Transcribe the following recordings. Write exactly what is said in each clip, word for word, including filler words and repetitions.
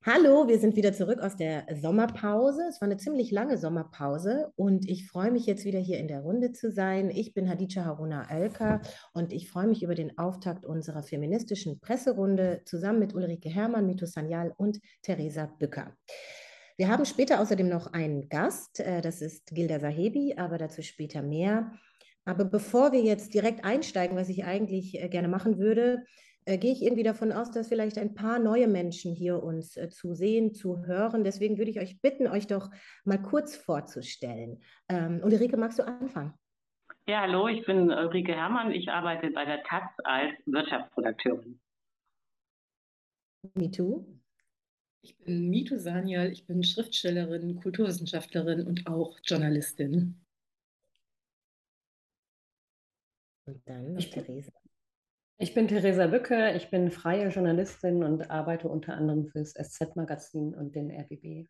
Hallo, wir sind wieder zurück aus der Sommerpause. Es war eine ziemlich lange Sommerpause und ich freue mich jetzt wieder hier in der Runde zu sein. Ich bin Hadice Haruna Alka und ich freue mich über den Auftakt unserer feministischen Presserunde zusammen mit Ulrike Herrmann, Mito Sanyal und Theresa Bücker. Wir haben später außerdem noch einen Gast, äh, das ist Gilda Sahebi, aber dazu später mehr. Aber bevor wir jetzt direkt einsteigen, was ich eigentlich äh, gerne machen würde, äh, gehe ich irgendwie davon aus, dass vielleicht ein paar neue Menschen hier uns äh, zu sehen, zu hören. Deswegen würde ich euch bitten, euch doch mal kurz vorzustellen. Ähm, Ulrike, magst du anfangen? Ja, hallo, ich bin Ulrike Herrmann. Ich arbeite bei der taz als Wirtschaftsredakteurin. Me too. Ich bin Mito Sanyal, ich bin Schriftstellerin, Kulturwissenschaftlerin und auch Journalistin. Und dann noch Ich bin, Theresa. ich bin Theresa Bücke, ich bin freie Journalistin und arbeite unter anderem fürs S Z-Magazin und den R B B.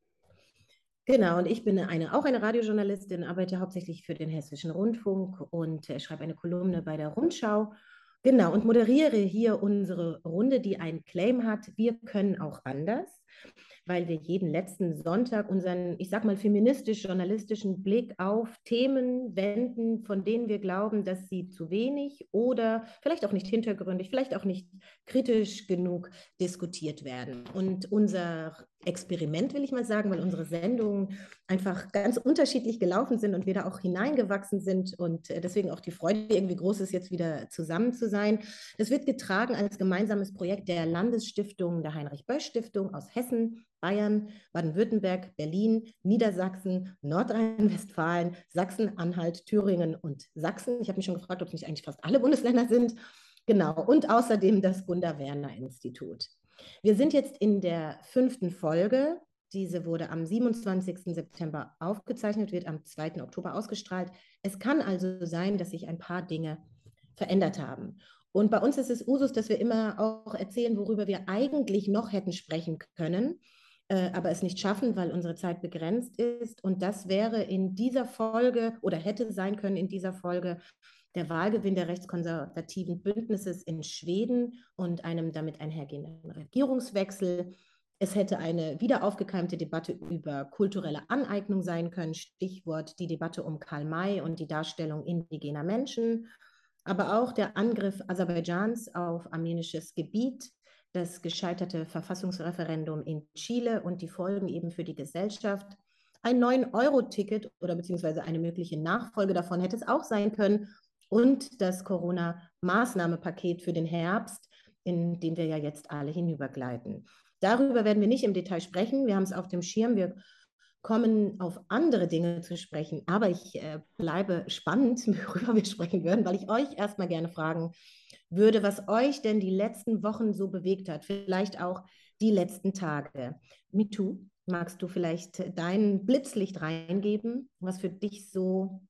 Genau, und ich bin eine, auch eine Radiojournalistin, arbeite hauptsächlich für den Hessischen Rundfunk und äh, schreibe eine Kolumne bei der Rundschau. Genau, und moderiere hier unsere Runde, die einen Claim hat, wir können auch anders, weil wir jeden letzten Sonntag unseren, ich sag mal, feministisch-journalistischen Blick auf Themen wenden, von denen wir glauben, dass sie zu wenig oder vielleicht auch nicht hintergründig, vielleicht auch nicht kritisch genug diskutiert werden. Und unser Experiment, will ich mal sagen, weil unsere Sendungen einfach ganz unterschiedlich gelaufen sind und wir da auch hineingewachsen sind und äh, deswegen auch die Freude irgendwie groß ist, jetzt wieder zusammen zu sein. Das wird getragen als gemeinsames Projekt der Landesstiftung, der Heinrich-Böll-Stiftung aus Hessen, Bayern, Baden-Württemberg, Berlin, Niedersachsen, Nordrhein-Westfalen, Sachsen-Anhalt, Thüringen und Sachsen. Ich habe mich schon gefragt, ob es nicht eigentlich fast alle Bundesländer sind. Genau, und außerdem das Gunda-Werner-Institut. Wir sind jetzt in der fünften Folge. Diese wurde am siebenundzwanzigsten September aufgezeichnet, wird am zweiten Oktober ausgestrahlt. Es kann also sein, dass sich ein paar Dinge verändert haben. Und bei uns ist es Usus, dass wir immer auch erzählen, worüber wir eigentlich noch hätten sprechen können, äh, aber es nicht schaffen, weil unsere Zeit begrenzt ist. Und das wäre in dieser Folge oder hätte sein können in dieser Folge der Wahlgewinn der rechtskonservativen Bündnisses in Schweden und einem damit einhergehenden Regierungswechsel. Es hätte eine wiederaufgekeimte Debatte über kulturelle Aneignung sein können, Stichwort die Debatte um Karl May und die Darstellung indigener Menschen, aber auch der Angriff Aserbaidschans auf armenisches Gebiet, das gescheiterte Verfassungsreferendum in Chile und die Folgen eben für die Gesellschaft. Ein neun Euro Ticket oder beziehungsweise eine mögliche Nachfolge davon hätte es auch sein können und das Corona-Maßnahmenpaket für den Herbst, in den wir ja jetzt alle hinübergleiten. Darüber werden wir nicht im Detail sprechen. Wir haben es auf dem Schirm. Wir kommen auf andere Dinge zu sprechen. Aber ich äh, bleibe spannend, worüber wir sprechen würden, weil ich euch erstmal gerne fragen würde, was euch denn die letzten Wochen so bewegt hat. Vielleicht auch die letzten Tage. MeToo, magst du vielleicht dein Blitzlicht reingeben, was für dich so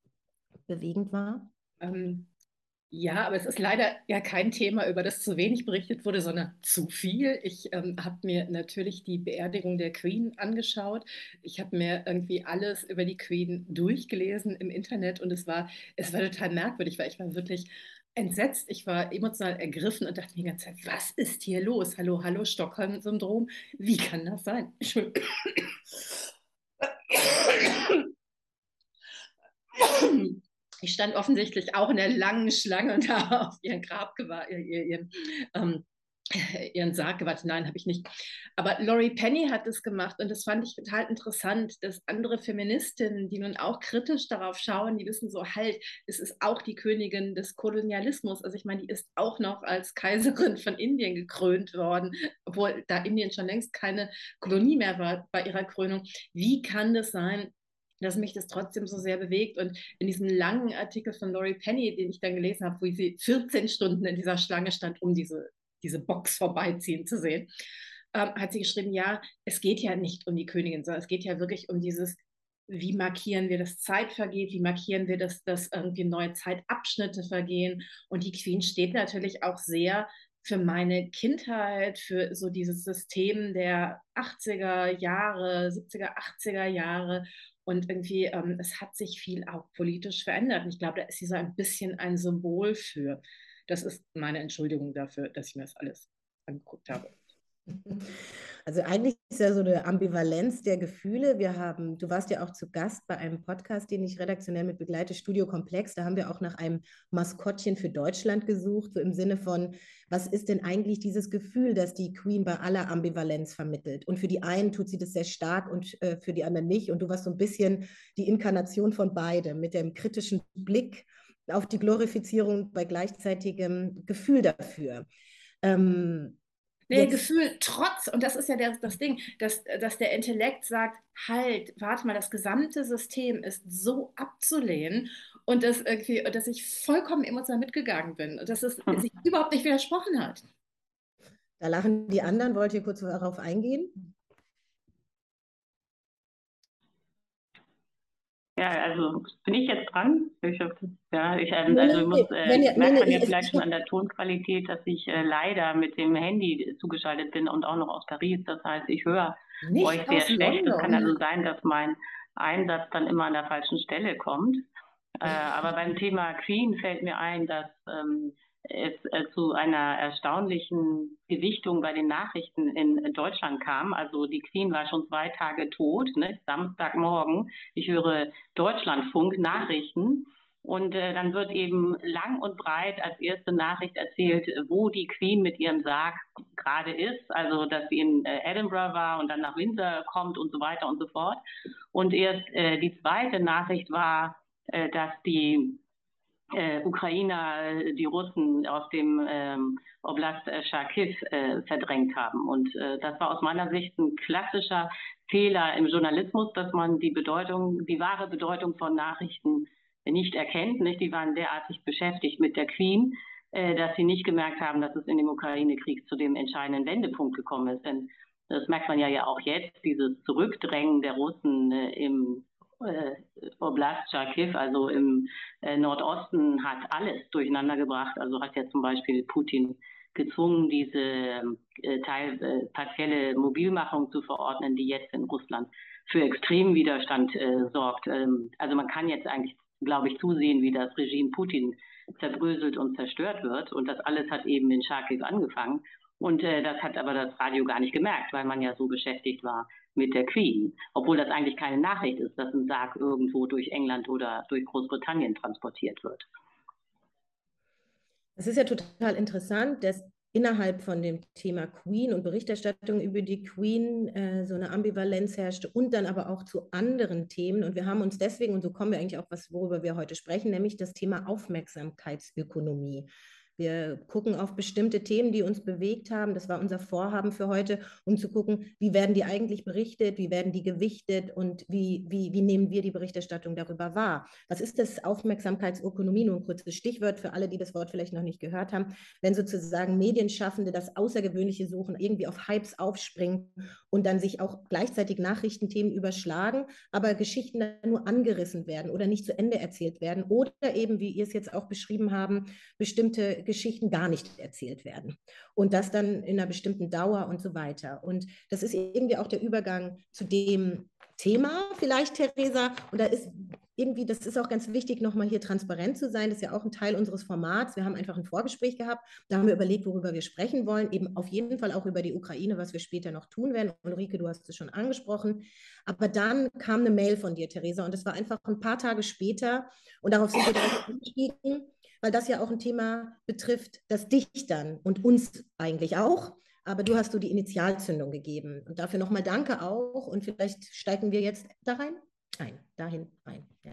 bewegend war? Ähm, ja, aber es ist leider ja kein Thema, über das zu wenig berichtet wurde, sondern zu viel. Ich ähm, habe mir natürlich die Beerdigung der Queen angeschaut. Ich habe mir irgendwie alles über die Queen durchgelesen im Internet und es war, es war total merkwürdig, weil ich war wirklich entsetzt. Ich war emotional ergriffen und dachte mir die ganze Zeit, was ist hier los? Hallo, hallo, Stockholm-Syndrom. Wie kann das sein? Entschuldigung. Ich stand offensichtlich auch in der langen Schlange und habe auf ihren Grab gewartet, ihren, ähm, ihren Sarg gewartet. Nein, habe ich nicht. Aber Laurie Penny hat es gemacht und das fand ich total interessant, dass andere Feministinnen, die nun auch kritisch darauf schauen, die wissen so halt, es ist auch die Königin des Kolonialismus. Also ich meine, die ist auch noch als Kaiserin von Indien gekrönt worden, obwohl da Indien schon längst keine Kolonie mehr war bei ihrer Krönung. Wie kann das sein, dass mich das trotzdem so sehr bewegt? Und in diesem langen Artikel von Laurie Penny, den ich dann gelesen habe, wo sie vierzehn Stunden in dieser Schlange stand, um diese, diese Box vorbeiziehen zu sehen, ähm, hat sie geschrieben, ja, es geht ja nicht um die Königin, sondern es geht ja wirklich um dieses, wie markieren wir, dass Zeit vergeht, wie markieren wir, dass, dass irgendwie neue Zeitabschnitte vergehen. Und die Queen steht natürlich auch sehr für meine Kindheit, für so dieses System der achtziger Jahre, siebziger, achtziger Jahre. Und irgendwie, ähm, es hat sich viel auch politisch verändert. Und ich glaube, da ist sie so ein bisschen ein Symbol für. Das ist meine Entschuldigung dafür, dass ich mir das alles angeguckt habe. Also eigentlich ist ja so eine Ambivalenz der Gefühle. Wir haben, du warst ja auch zu Gast bei einem Podcast, den ich redaktionell mit begleite, Studio Komplex. Da haben wir auch nach einem Maskottchen für Deutschland gesucht, so im Sinne von, was ist denn eigentlich dieses Gefühl, das die Queen bei aller Ambivalenz vermittelt? Und für die einen tut sie das sehr stark und äh, für die anderen nicht. Und du warst so ein bisschen die Inkarnation von beidem, mit dem kritischen Blick auf die Glorifizierung bei gleichzeitigem Gefühl dafür. Ähm, Nee, jetzt, Gefühl, Trotz, und das ist ja der, das Ding, dass, dass der Intellekt sagt, halt, warte mal, das gesamte System ist so abzulehnen und dass, irgendwie, dass ich vollkommen emotional mitgegangen bin und dass es sich überhaupt nicht widersprochen hat. Da lachen die anderen. Wollt ihr kurz darauf eingehen? Ja, also bin ich jetzt dran? Ich, ja, ich, ähm, Nee, also ich nee, muss, äh, wenn ihr, nee, merkt man nee, ja ich, vielleicht ich, schon an der Tonqualität, dass ich äh, leider mit dem Handy zugeschaltet bin und auch noch aus Paris. Das heißt, ich höre euch Nicht sehr aus schlecht. Es kann London. also sein, dass mein Einsatz dann immer an der falschen Stelle kommt. Äh, aber beim Thema Queen fällt mir ein, dass ähm, es äh, zu einer erstaunlichen Gewichtung bei den Nachrichten in Deutschland kam. Also die Queen war schon zwei Tage tot, ne? Samstagmorgen. Ich höre Deutschlandfunk Nachrichten und äh, dann wird eben lang und breit als erste Nachricht erzählt, wo die Queen mit ihrem Sarg gerade ist. Also dass sie in äh, Edinburgh war und dann nach Windsor kommt und so weiter und so fort. Und erst äh, die zweite Nachricht war, äh, dass die äh, Ukrainer die Russen aus dem ähm, Oblast äh, Charkiw äh, verdrängt haben. Und äh, das war aus meiner Sicht ein klassischer Fehler im Journalismus, dass man die Bedeutung, die wahre Bedeutung von Nachrichten nicht erkennt. Nicht? Die waren derartig beschäftigt mit der Queen, äh, dass sie nicht gemerkt haben, dass es in dem Ukraine-Krieg zu dem entscheidenden Wendepunkt gekommen ist. Denn das merkt man ja, ja auch jetzt, dieses Zurückdrängen der Russen äh, im äh, Oblast Charkiw, also im äh, Nordosten, hat alles durcheinander gebracht. Also hat ja zum Beispiel Putin gezwungen, diese äh, teil, äh, partielle Mobilmachung zu verordnen, die jetzt in Russland für extremen Widerstand äh, sorgt. Ähm, also man kann jetzt eigentlich, glaube ich, zusehen, wie das Regime Putin zerbröselt und zerstört wird. Und das alles hat eben in Charkiw angefangen. Und äh, das hat aber das Radio gar nicht gemerkt, weil man ja so beschäftigt war mit der Queen. Obwohl das eigentlich keine Nachricht ist, dass ein Sarg irgendwo durch England oder durch Großbritannien transportiert wird. Das ist ja total interessant, dass innerhalb von dem Thema Queen und Berichterstattung über die Queen äh, so eine Ambivalenz herrschte und dann aber auch zu anderen Themen. Und wir haben uns deswegen, und so kommen wir eigentlich auch was, worüber wir heute sprechen, nämlich das Thema Aufmerksamkeitsökonomie. Wir gucken auf bestimmte Themen, die uns bewegt haben. Das war unser Vorhaben für heute, um zu gucken, wie werden die eigentlich berichtet, wie werden die gewichtet und wie, wie, wie nehmen wir die Berichterstattung darüber wahr. Was ist das Aufmerksamkeitsökonomie? Nur ein kurzes Stichwort für alle, die das Wort vielleicht noch nicht gehört haben. Wenn sozusagen Medienschaffende das Außergewöhnliche suchen, irgendwie auf Hypes aufspringen und dann sich auch gleichzeitig Nachrichtenthemen überschlagen, aber Geschichten dann nur angerissen werden oder nicht zu Ende erzählt werden oder eben, wie ihr es jetzt auch beschrieben haben, bestimmte Geschichten gar nicht erzählt werden. Und das dann in einer bestimmten Dauer und so weiter. Und das ist irgendwie auch der Übergang zu dem Thema vielleicht, Theresa. Und da ist irgendwie, das ist auch ganz wichtig, nochmal hier transparent zu sein. Das ist ja auch ein Teil unseres Formats. Wir haben einfach ein Vorgespräch gehabt. Da haben wir überlegt, worüber wir sprechen wollen. Eben auf jeden Fall auch über die Ukraine, was wir später noch tun werden. Ulrike, du hast es schon angesprochen. Aber dann kam eine Mail von dir, Theresa. Und das war einfach ein paar Tage später. Und darauf sind wir direkt eingestiegen, weil das ja auch ein Thema betrifft, das dich dann und uns eigentlich auch, aber du hast du die Initialzündung gegeben. Und dafür nochmal danke auch und vielleicht steigen wir jetzt da rein, ein, dahin rein, ja.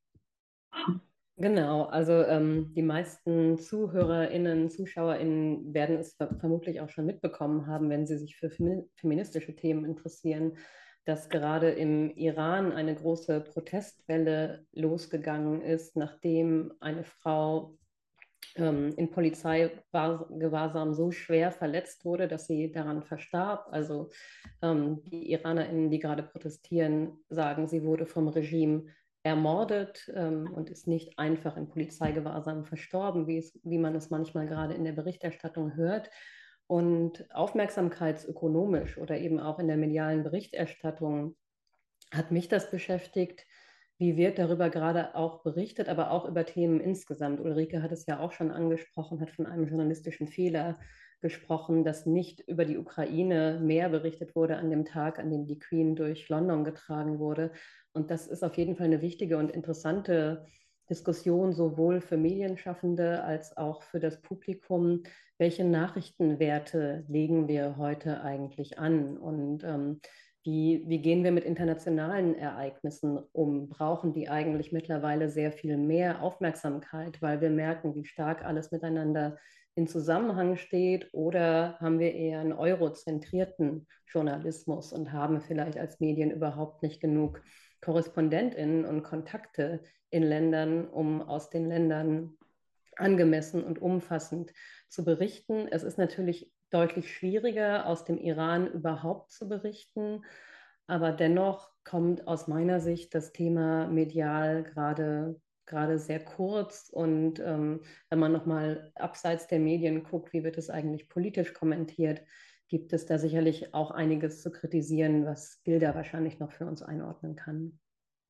Genau, also ähm, die meisten ZuhörerInnen, ZuschauerInnen werden es ver vermutlich auch schon mitbekommen haben, wenn sie sich für femi feministische Themen interessieren, dass gerade im Iran eine große Protestwelle losgegangen ist, nachdem eine Frau ähm, in Polizeigewahrsam so schwer verletzt wurde, dass sie daran verstarb. Also ähm, die IranerInnen, die gerade protestieren, sagen, sie wurde vom Regime ermordet ähm, und ist nicht einfach in Polizeigewahrsam verstorben, wie, es, wie man es manchmal gerade in der Berichterstattung hört. Und aufmerksamkeitsökonomisch oder eben auch in der medialen Berichterstattung hat mich das beschäftigt, wie wird darüber gerade auch berichtet, aber auch über Themen insgesamt. Ulrike hat es ja auch schon angesprochen, hat von einem journalistischen Fehler gesprochen, dass nicht über die Ukraine mehr berichtet wurde an dem Tag, an dem die Queen durch London getragen wurde. Und das ist auf jeden Fall eine wichtige und interessante Diskussion, sowohl für Medienschaffende als auch für das Publikum. Welche Nachrichtenwerte legen wir heute eigentlich an? Und ähm, wie, wie gehen wir mit internationalen Ereignissen um? Brauchen die eigentlich mittlerweile sehr viel mehr Aufmerksamkeit, weil wir merken, wie stark alles miteinander in Zusammenhang steht? Oder haben wir eher einen eurozentrierten Journalismus und haben vielleicht als Medien überhaupt nicht genug KorrespondentInnen und Kontakte in Ländern, um aus den Ländern angemessen und umfassend zu berichten? Es ist natürlich deutlich schwieriger, aus dem Iran überhaupt zu berichten, aber dennoch kommt aus meiner Sicht das Thema medial gerade gerade sehr kurz. Und ähm, wenn man nochmal abseits der Medien guckt, wie wird es eigentlich politisch kommentiert, gibt es da sicherlich auch einiges zu kritisieren, was Gilda wahrscheinlich noch für uns einordnen kann.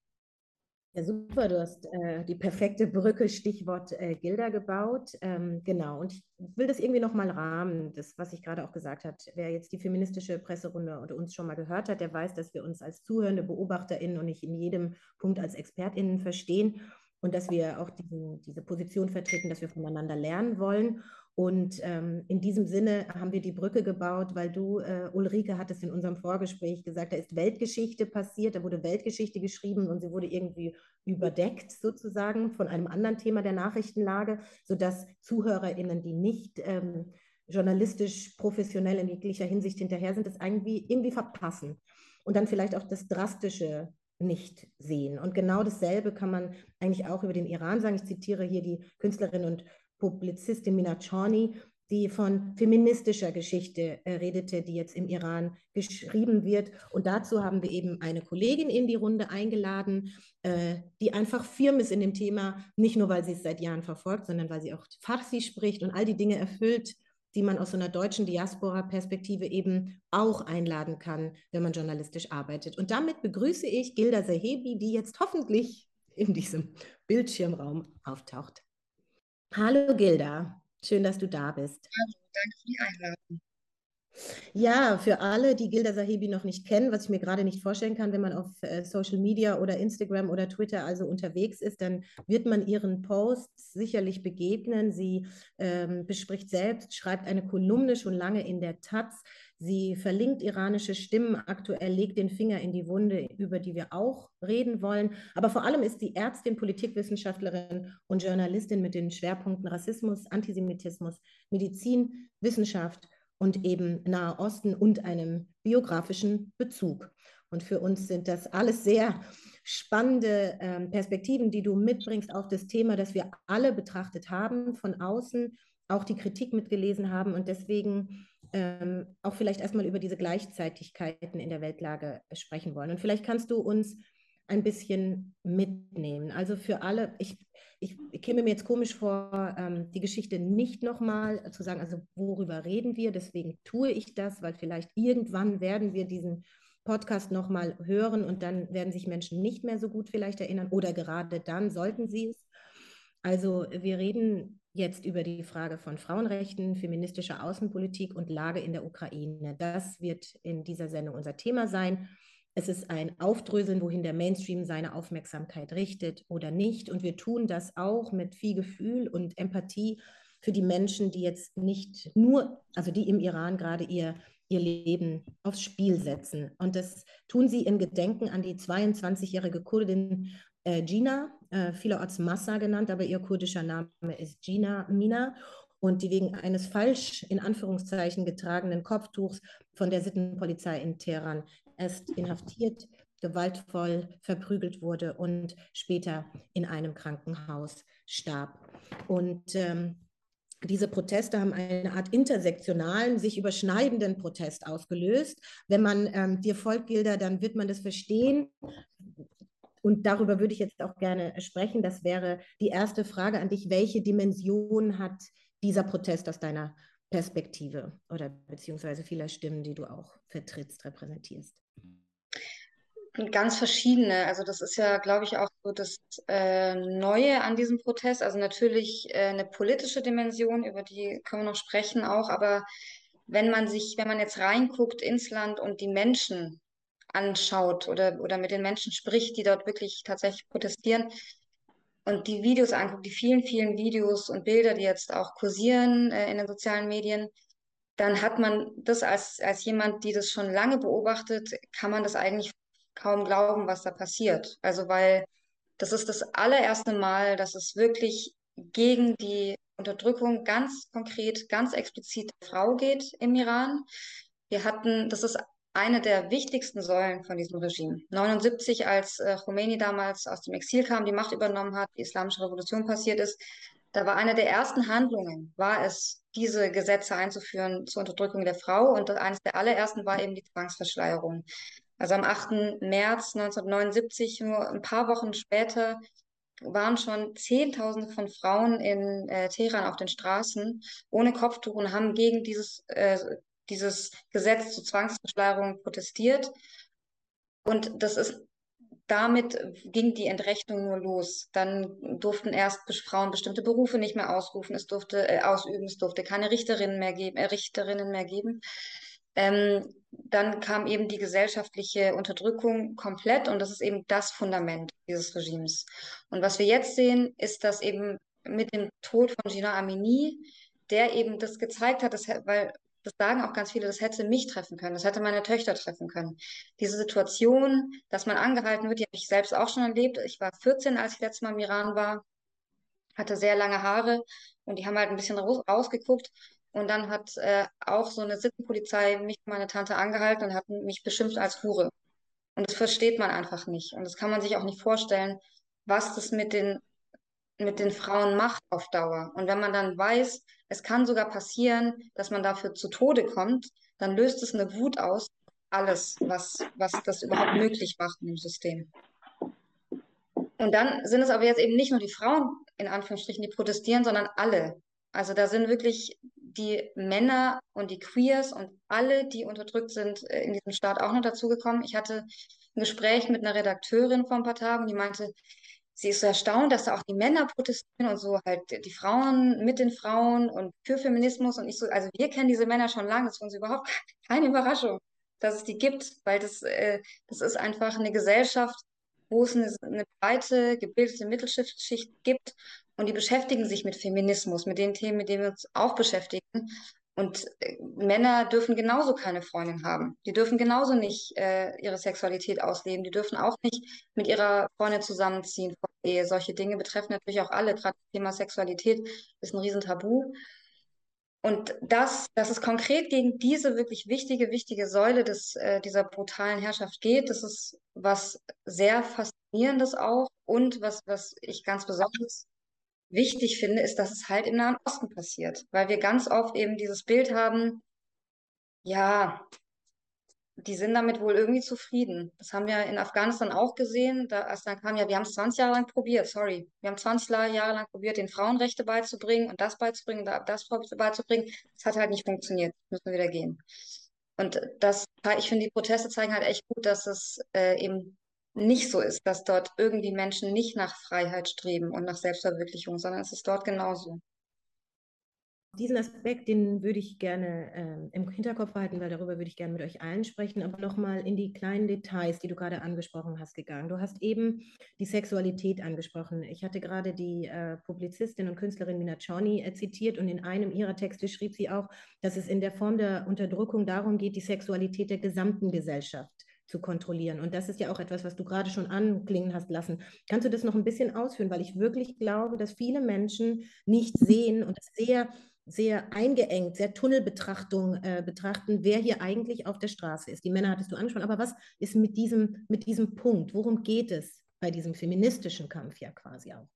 Ja, super, du hast äh, die perfekte Brücke, Stichwort äh, Gilda, gebaut. Ähm, genau, und ich will das irgendwie nochmal rahmen, das, was ich gerade auch gesagt habe. Wer jetzt die feministische Presserunde oder uns schon mal gehört hat, der weiß, dass wir uns als zuhörende BeobachterInnen und nicht in jedem Punkt als ExpertInnen verstehen und dass wir auch diesen, diese Position vertreten, dass wir voneinander lernen wollen. Und ähm, in diesem Sinne haben wir die Brücke gebaut, weil du, äh, Ulrike, hattest in unserem Vorgespräch gesagt, da ist Weltgeschichte passiert, da wurde Weltgeschichte geschrieben und sie wurde irgendwie überdeckt sozusagen von einem anderen Thema der Nachrichtenlage, sodass ZuhörerInnen, die nicht ähm, journalistisch professionell in jeglicher Hinsicht hinterher sind, das irgendwie, irgendwie verpassen und dann vielleicht auch das Drastische nicht sehen. Und genau dasselbe kann man eigentlich auch über den Iran sagen. Ich zitiere hier die Künstlerin und Publizistin Mina Chorny, die von feministischer Geschichte äh, redete, die jetzt im Iran geschrieben wird. Und dazu haben wir eben eine Kollegin in die Runde eingeladen, äh, die einfach firm ist in dem Thema, nicht nur, weil sie es seit Jahren verfolgt, sondern weil sie auch Farsi spricht und all die Dinge erfüllt, die man aus so einer deutschen Diaspora-Perspektive eben auch einladen kann, wenn man journalistisch arbeitet. Und damit begrüße ich Gilda Sahebi, die jetzt hoffentlich in diesem Bildschirmraum auftaucht. Hallo Gilda, schön, dass du da bist. Hallo, danke für die Einladung. Ja, für alle, die Gilda Sahebi noch nicht kennen, was ich mir gerade nicht vorstellen kann, wenn man auf äh, Social Media oder Instagram oder Twitter also unterwegs ist, dann wird man ihren Posts sicherlich begegnen. Sie ähm, bespricht selbst, schreibt eine Kolumne schon lange in der Taz. Sie verlinkt iranische Stimmen aktuell, legt den Finger in die Wunde, über die wir auch reden wollen. Aber vor allem ist sie Ärztin, Politikwissenschaftlerin und Journalistin mit den Schwerpunkten Rassismus, Antisemitismus, Medizin, Wissenschaft und eben Nahe Osten und einem biografischen Bezug. Und für uns sind das alles sehr spannende ähm, Perspektiven, die du mitbringst auf das Thema, das wir alle betrachtet haben, von außen, auch die Kritik mitgelesen haben und deswegen ähm, auch vielleicht erstmal über diese Gleichzeitigkeiten in der Weltlage sprechen wollen. Und vielleicht kannst du uns ein bisschen mitnehmen. Also für alle, ich, ich, ich käme mir jetzt komisch vor, ähm, die Geschichte nicht nochmal zu sagen, also worüber reden wir, deswegen tue ich das, weil vielleicht irgendwann werden wir diesen Podcast nochmal hören und dann werden sich Menschen nicht mehr so gut vielleicht erinnern oder gerade dann sollten sie es. Also wir reden jetzt über die Frage von Frauenrechten, feministischer Außenpolitik und Lage in der Ukraine. Das wird in dieser Sendung unser Thema sein. Es ist ein Aufdröseln, wohin der Mainstream seine Aufmerksamkeit richtet oder nicht. Und wir tun das auch mit viel Gefühl und Empathie für die Menschen, die jetzt nicht nur, also die im Iran gerade ihr, ihr Leben aufs Spiel setzen. Und das tun sie in Gedenken an die zweiundzwanzigjährige Kurdin äh, Gina, äh, vielerorts Massa genannt, aber ihr kurdischer Name ist Gina Mina. Und die wegen eines falsch in Anführungszeichen getragenen Kopftuchs von der Sittenpolizei in Teheran erst inhaftiert, gewaltvoll verprügelt wurde und später in einem Krankenhaus starb. Und ähm, diese Proteste haben eine Art intersektionalen, sich überschneidenden Protest ausgelöst. Wenn man ähm, dir folgt, Gilda, dann wird man das verstehen. Und darüber würde ich jetzt auch gerne sprechen. Das wäre die erste Frage an dich. Welche Dimension hat dieser Protest aus deiner Perspektive oder beziehungsweise vieler Stimmen, die du auch vertrittst, repräsentierst? Ganz verschiedene. Also das ist ja, glaube ich, auch so das äh, Neue an diesem Protest. Also natürlich äh, eine politische Dimension, über die können wir noch sprechen auch. Aber wenn man sich, wenn man jetzt reinguckt ins Land und die Menschen anschaut oder, oder mit den Menschen spricht, die dort wirklich tatsächlich protestieren und die Videos anguckt, die vielen, vielen Videos und Bilder, die jetzt auch kursieren äh, in den sozialen Medien, dann hat man das als, als jemand, die das schon lange beobachtet, kann man das eigentlich kaum glauben, was da passiert. Also weil das ist das allererste Mal, dass es wirklich gegen die Unterdrückung ganz konkret, ganz explizit der Frau geht im Iran. Wir hatten, das ist eine der wichtigsten Säulen von diesem Regime. neunundsiebzig, als äh, Khomeini damals aus dem Exil kam, die Macht übernommen hat, die Islamische Revolution passiert ist, da war eine der ersten Handlungen, war es, diese Gesetze einzuführen zur Unterdrückung der Frau. Und eines der allerersten war eben die Zwangsverschleierung. Also am achten März neunzehnhundertneunundsiebzig, nur ein paar Wochen später, waren schon Zehntausende von Frauen in äh, Teheran auf den Straßen ohne Kopftuch und haben gegen dieses, äh, dieses Gesetz zur Zwangsverschleierung protestiert. Und das ist damit ging die Entrechtung nur los. Dann durften erst Frauen bestimmte Berufe nicht mehr ausrufen, es durfte äh, ausüben, es durfte keine Richterinnen mehr geben, äh, Richterinnen mehr geben. Ähm, dann kam eben die gesellschaftliche Unterdrückung komplett und das ist eben das Fundament dieses Regimes. Und was wir jetzt sehen, ist, dass eben mit dem Tod von Gina Amini, der eben das gezeigt hat, dass, weil das sagen auch ganz viele, das hätte mich treffen können, das hätte meine Töchter treffen können. Diese Situation, dass man angehalten wird, die habe ich selbst auch schon erlebt. Ich war vierzehn, als ich letztes Mal im Iran war, hatte sehr lange Haare und die haben halt ein bisschen raus, rausgeguckt. Und dann hat äh, auch so eine Sittenpolizei mich und meine Tante angehalten und hat mich beschimpft als Hure. Und das versteht man einfach nicht. Und das kann man sich auch nicht vorstellen, was das mit den, mit den Frauen macht auf Dauer. Und wenn man dann weiß, es kann sogar passieren, dass man dafür zu Tode kommt, dann löst es eine Wut aus, alles, was, was das überhaupt möglich macht im System. Und dann sind es aber jetzt eben nicht nur die Frauen, in Anführungsstrichen, die protestieren, sondern alle. Also da sind wirklich die Männer und die Queers und alle, die unterdrückt sind, äh, in diesem Staat auch noch dazugekommen. Ich hatte ein Gespräch mit einer Redakteurin vor ein paar Tagen, die meinte, sie ist so erstaunt, dass da auch die Männer protestieren und so halt die Frauen mit den Frauen und für Feminismus. Und ich so, also wir kennen diese Männer schon lange, das ist für uns überhaupt keine Überraschung, dass es die gibt, weil das, äh, das ist einfach eine Gesellschaft, wo es eine, eine breite, gebildete Mittelschicht gibt und die beschäftigen sich mit Feminismus, mit den Themen, mit denen wir uns auch beschäftigen. Und äh, Männer dürfen genauso keine Freundin haben. Die dürfen genauso nicht äh, ihre Sexualität ausleben. Die dürfen auch nicht mit ihrer Freundin zusammenziehen vor der Ehe. Solche Dinge betreffen natürlich auch alle. Gerade das Thema Sexualität ist ein Riesentabu. Und das, dass es konkret gegen diese wirklich wichtige, wichtige Säule des, äh, dieser brutalen Herrschaft geht, das ist was sehr Faszinierendes auch. Und was, was ich ganz besonders wichtig finde, ist, dass es halt im Nahen Osten passiert. Weil wir ganz oft eben dieses Bild haben, ja, die sind damit wohl irgendwie zufrieden. Das haben wir in Afghanistan auch gesehen. Da, als dann kam ja, wir haben es zwanzig Jahre lang probiert, sorry. Wir haben zwanzig Jahre lang probiert, den Frauenrechte beizubringen und das beizubringen, da- das beizubringen. Das hat halt nicht funktioniert. Müssen wir wieder gehen. Und das, ich finde, die Proteste zeigen halt echt gut, dass es äh, eben nicht so ist, dass dort irgendwie Menschen nicht nach Freiheit streben und nach Selbstverwirklichung, sondern es ist dort genauso. Diesen Aspekt, den würde ich gerne ähm, im Hinterkopf behalten, weil darüber würde ich gerne mit euch allen sprechen, aber nochmal in die kleinen Details, die du gerade angesprochen hast, gegangen. Du hast eben die Sexualität angesprochen. Ich hatte gerade die äh, Publizistin und Künstlerin Mina Chauni äh, zitiert und in einem ihrer Texte schrieb sie auch, dass es in der Form der Unterdrückung darum geht, die Sexualität der gesamten Gesellschaft zu kontrollieren. Und das ist ja auch etwas, was du gerade schon anklingen hast lassen. Kannst du das noch ein bisschen ausführen? Weil ich wirklich glaube, dass viele Menschen nicht sehen und es sehr sehr eingeengt, sehr Tunnelbetrachtung äh, betrachten, wer hier eigentlich auf der Straße ist. Die Männer hattest du angesprochen, aber was ist mit diesem, mit diesem Punkt? Worum geht es bei diesem feministischen Kampf ja quasi auch?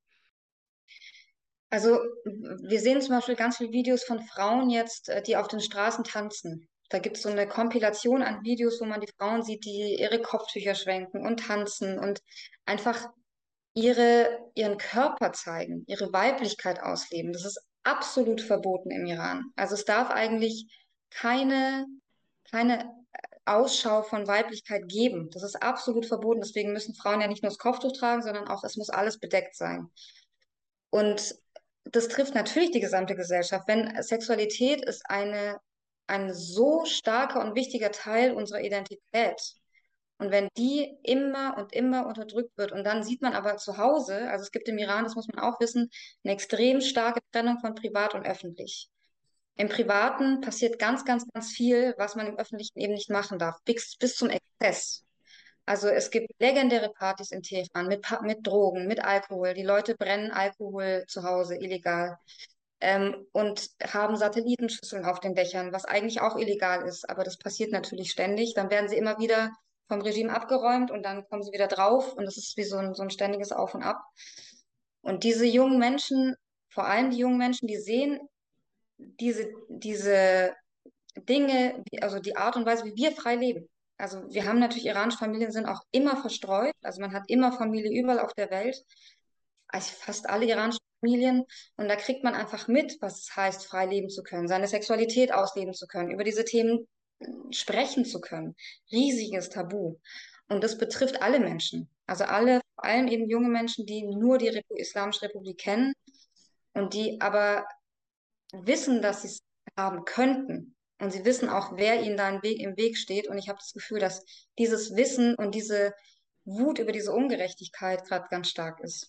Also wir sehen zum Beispiel ganz viele Videos von Frauen jetzt, äh, die auf den Straßen tanzen. Da gibt es so eine Kompilation an Videos, wo man die Frauen sieht, die ihre Kopftücher schwenken und tanzen und einfach ihre, ihren Körper zeigen, ihre Weiblichkeit ausleben. Das ist absolut verboten im Iran. Also es darf eigentlich keine, keine Ausschau von Weiblichkeit geben. Das ist absolut verboten. Deswegen müssen Frauen ja nicht nur das Kopftuch tragen, sondern auch, es muss alles bedeckt sein. Und das trifft natürlich die gesamte Gesellschaft. Wenn Sexualität ist eine, ein so starker und wichtiger Teil unserer Identität. Und wenn die immer und immer unterdrückt wird, und dann sieht man aber zu Hause, also es gibt im Iran, das muss man auch wissen, eine extrem starke Trennung von privat und öffentlich. Im Privaten passiert ganz, ganz, ganz viel, was man im Öffentlichen eben nicht machen darf, bis, bis zum Exzess. Also es gibt legendäre Partys in Teheran mit, Pa- mit Drogen, mit Alkohol. Die Leute brennen Alkohol zu Hause illegal ähm, und haben Satellitenschüsseln auf den Dächern, was eigentlich auch illegal ist. Aber das passiert natürlich ständig. Dann werden sie immer wieder vom Regime abgeräumt und dann kommen sie wieder drauf. Und das ist wie so ein, so ein ständiges Auf und Ab. Und diese jungen Menschen, vor allem die jungen Menschen, die sehen diese, diese Dinge, wie- also die Art und Weise, wie wir frei leben. Also wir haben natürlich, iranische Familien sind auch immer verstreut. Also man hat immer Familie überall auf der Welt. Also fast alle iranischen Familien. Und da kriegt man einfach mit, was es heißt, frei leben zu können, seine Sexualität ausleben zu können, über diese Themen äh, sprechen zu können. Riesiges Tabu. Und das betrifft alle Menschen. Also alle, vor allem eben junge Menschen, die nur die Repu Islamische Republik kennen und die aber wissen, dass sie es haben könnten. Und sie wissen auch, wer ihnen da im Weg, im Weg steht. Und ich habe das Gefühl, dass dieses Wissen und diese Wut über diese Ungerechtigkeit gerade ganz stark ist.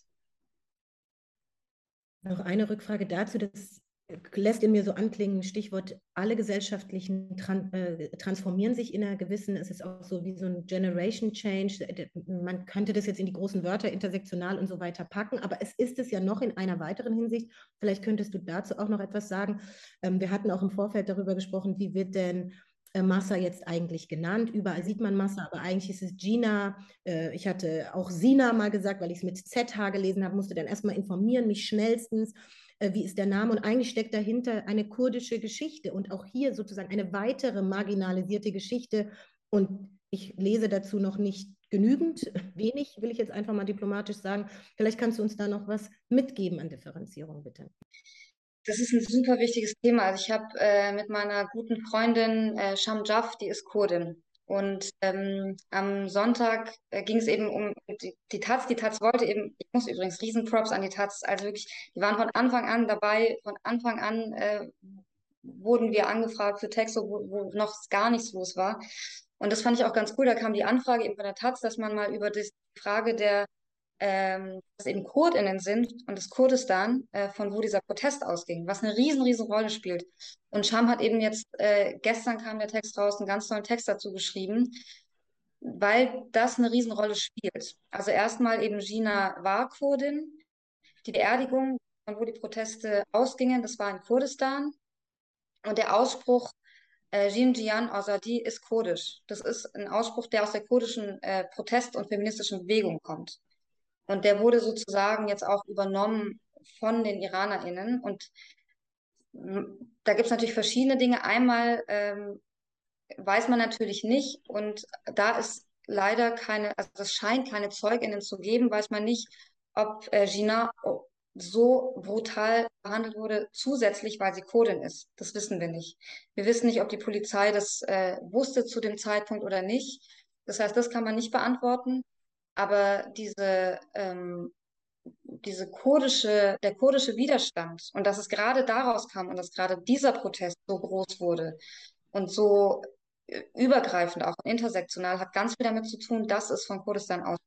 Noch eine Rückfrage dazu, das lässt in mir so anklingen, Stichwort, alle gesellschaftlichen Tran äh, transformieren sich in einer gewissen, es ist auch so wie so ein Generation Change, man könnte das jetzt in die großen Wörter intersektional und so weiter packen, aber es ist es ja noch in einer weiteren Hinsicht. Vielleicht könntest du dazu auch noch etwas sagen. Ähm, wir hatten auch im Vorfeld darüber gesprochen, wie wird denn äh, Mahsa jetzt eigentlich genannt? Überall sieht man Mahsa, aber eigentlich ist es Gina. Äh, ich hatte auch Sina mal gesagt, weil ich es mit Z H gelesen habe, musste dann erstmal informieren, mich schnellstens, äh, wie ist der Name? Und eigentlich steckt dahinter eine kurdische Geschichte und auch hier sozusagen eine weitere marginalisierte Geschichte. Und ich lese dazu noch nicht genügend, wenig, will ich jetzt einfach mal diplomatisch sagen. Vielleicht kannst du uns da noch was mitgeben an Differenzierung, bitte. Das ist ein super wichtiges Thema. Also ich habe äh, mit meiner guten Freundin äh, Sham Jaff, die ist Kurdin. Und ähm, am Sonntag äh, ging es eben um die, die Taz. Die Taz wollte eben, ich muss übrigens Riesenprops an die Taz, also wirklich, die waren von Anfang an dabei, von Anfang an äh, wurden wir angefragt für Texte, wo, wo noch gar nichts los war. Und das fand ich auch ganz cool. Da kam die Anfrage eben von der Taz, dass man mal über die Frage der ähm, dass eben KurdInnen sind und das Kurdistan, äh, von wo dieser Protest ausging, was eine riesen, riesen Rolle spielt. Und Sham hat eben jetzt, äh, gestern kam der Text raus, einen ganz tollen Text dazu geschrieben, weil das eine Riesenrolle spielt. Also erstmal eben Gina war Kurdin, die Beerdigung, von wo die Proteste ausgingen, das war in Kurdistan. Und der Ausspruch äh, Jin Jiyan Azadi ist kurdisch. Das ist ein Ausspruch, der aus der kurdischen äh, Protest- und feministischen Bewegung kommt. Und der wurde sozusagen jetzt auch übernommen von den IranerInnen. Und m, da gibt es natürlich verschiedene Dinge. Einmal ähm, weiß man natürlich nicht, und da ist leider keine, also es scheint keine ZeugInnen zu geben, weiß man nicht, ob äh, Gina so brutal behandelt wurde, zusätzlich, weil sie Kurdin ist. Das wissen wir nicht. Wir wissen nicht, ob die Polizei das äh, wusste zu dem Zeitpunkt oder nicht. Das heißt, das kann man nicht beantworten. Aber diese, ähm, diese kurdische, der kurdische Widerstand und dass es gerade daraus kam und dass gerade dieser Protest so groß wurde und so äh, übergreifend, auch intersektional, hat ganz viel damit zu tun, dass es von Kurdistan aus.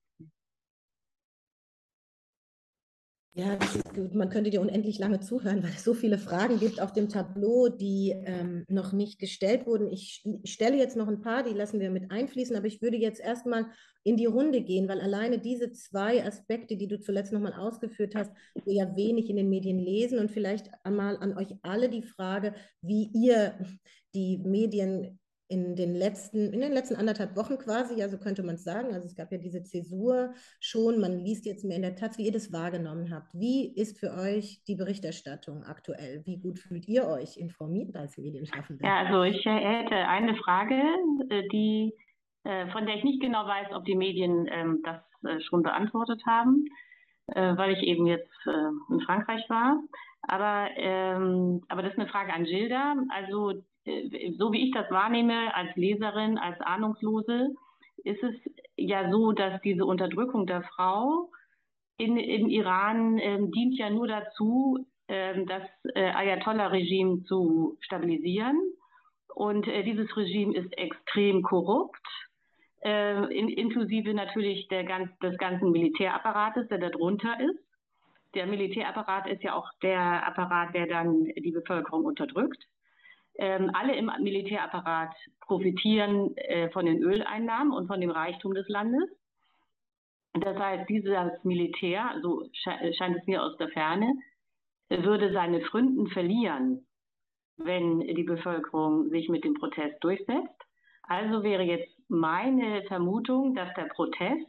Ja, das ist gut. Man könnte dir unendlich lange zuhören, weil es so viele Fragen gibt auf dem Tableau, die ähm, noch nicht gestellt wurden. Ich, ich stelle jetzt noch ein paar, die lassen wir mit einfließen, aber ich würde jetzt erstmal in die Runde gehen, weil alleine diese zwei Aspekte, die du zuletzt nochmal ausgeführt hast, wir ja wenig in den Medien lesen, und vielleicht einmal an euch alle die Frage, wie ihr die Medien in den letzten, in den letzten anderthalb Wochen quasi, ja, so könnte man es sagen. Also es gab ja diese Zäsur schon, man liest jetzt mehr in der Taz, wie ihr das wahrgenommen habt. Wie ist für euch die Berichterstattung aktuell? Wie gut fühlt ihr euch informiert als Medienschaffende? Ja, also ich äh, hätte eine Frage, äh, die, äh, von der ich nicht genau weiß, ob die Medien ähm, das äh, schon beantwortet haben, äh, weil ich eben jetzt äh, in Frankreich war. Aber, ähm, aber das ist eine Frage an Gilda. Also so wie ich das wahrnehme als Leserin, als Ahnungslose, ist es ja so, dass diese Unterdrückung der Frau in, im Iran ähm, dient ja nur dazu, ähm, das äh, Ayatollah-Regime zu stabilisieren. Und äh, dieses Regime ist extrem korrupt, äh, in, inklusive natürlich der ganz, des ganzen Militärapparates, der darunter ist. Der Militärapparat ist ja auch der Apparat, der dann die Bevölkerung unterdrückt. Ähm, alle im Militärapparat profitieren äh, von den Öleinnahmen und von dem Reichtum des Landes. Das heißt, dieses Militär, so sche scheint es mir aus der Ferne, würde seine Pfründen verlieren, wenn die Bevölkerung sich mit dem Protest durchsetzt. Also wäre jetzt meine Vermutung, dass der Protest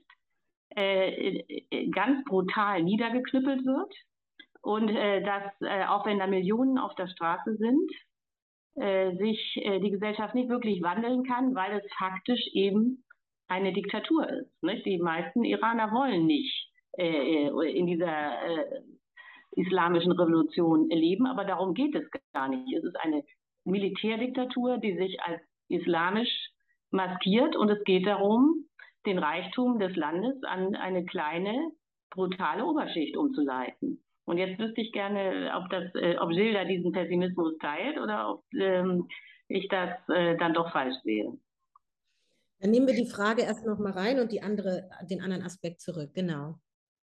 äh, ganz brutal niedergeknüppelt wird und äh, dass, äh, auch wenn da Millionen auf der Straße sind, äh, sich äh, die Gesellschaft nicht wirklich wandeln kann, weil es faktisch eben eine Diktatur ist. Nicht? Die meisten Iraner wollen nicht äh, in dieser äh, islamischen Revolution leben, aber darum geht es gar nicht. Es ist eine Militärdiktatur, die sich als islamisch maskiert und es geht darum, den Reichtum des Landes an eine kleine, brutale Oberschicht umzuleiten. Und jetzt wüsste ich gerne, ob, das, äh, ob Gilda diesen Pessimismus teilt oder ob ähm, ich das äh, dann doch falsch sehe. Dann nehmen wir die Frage erst noch mal rein und die andere, den anderen Aspekt zurück. Genau.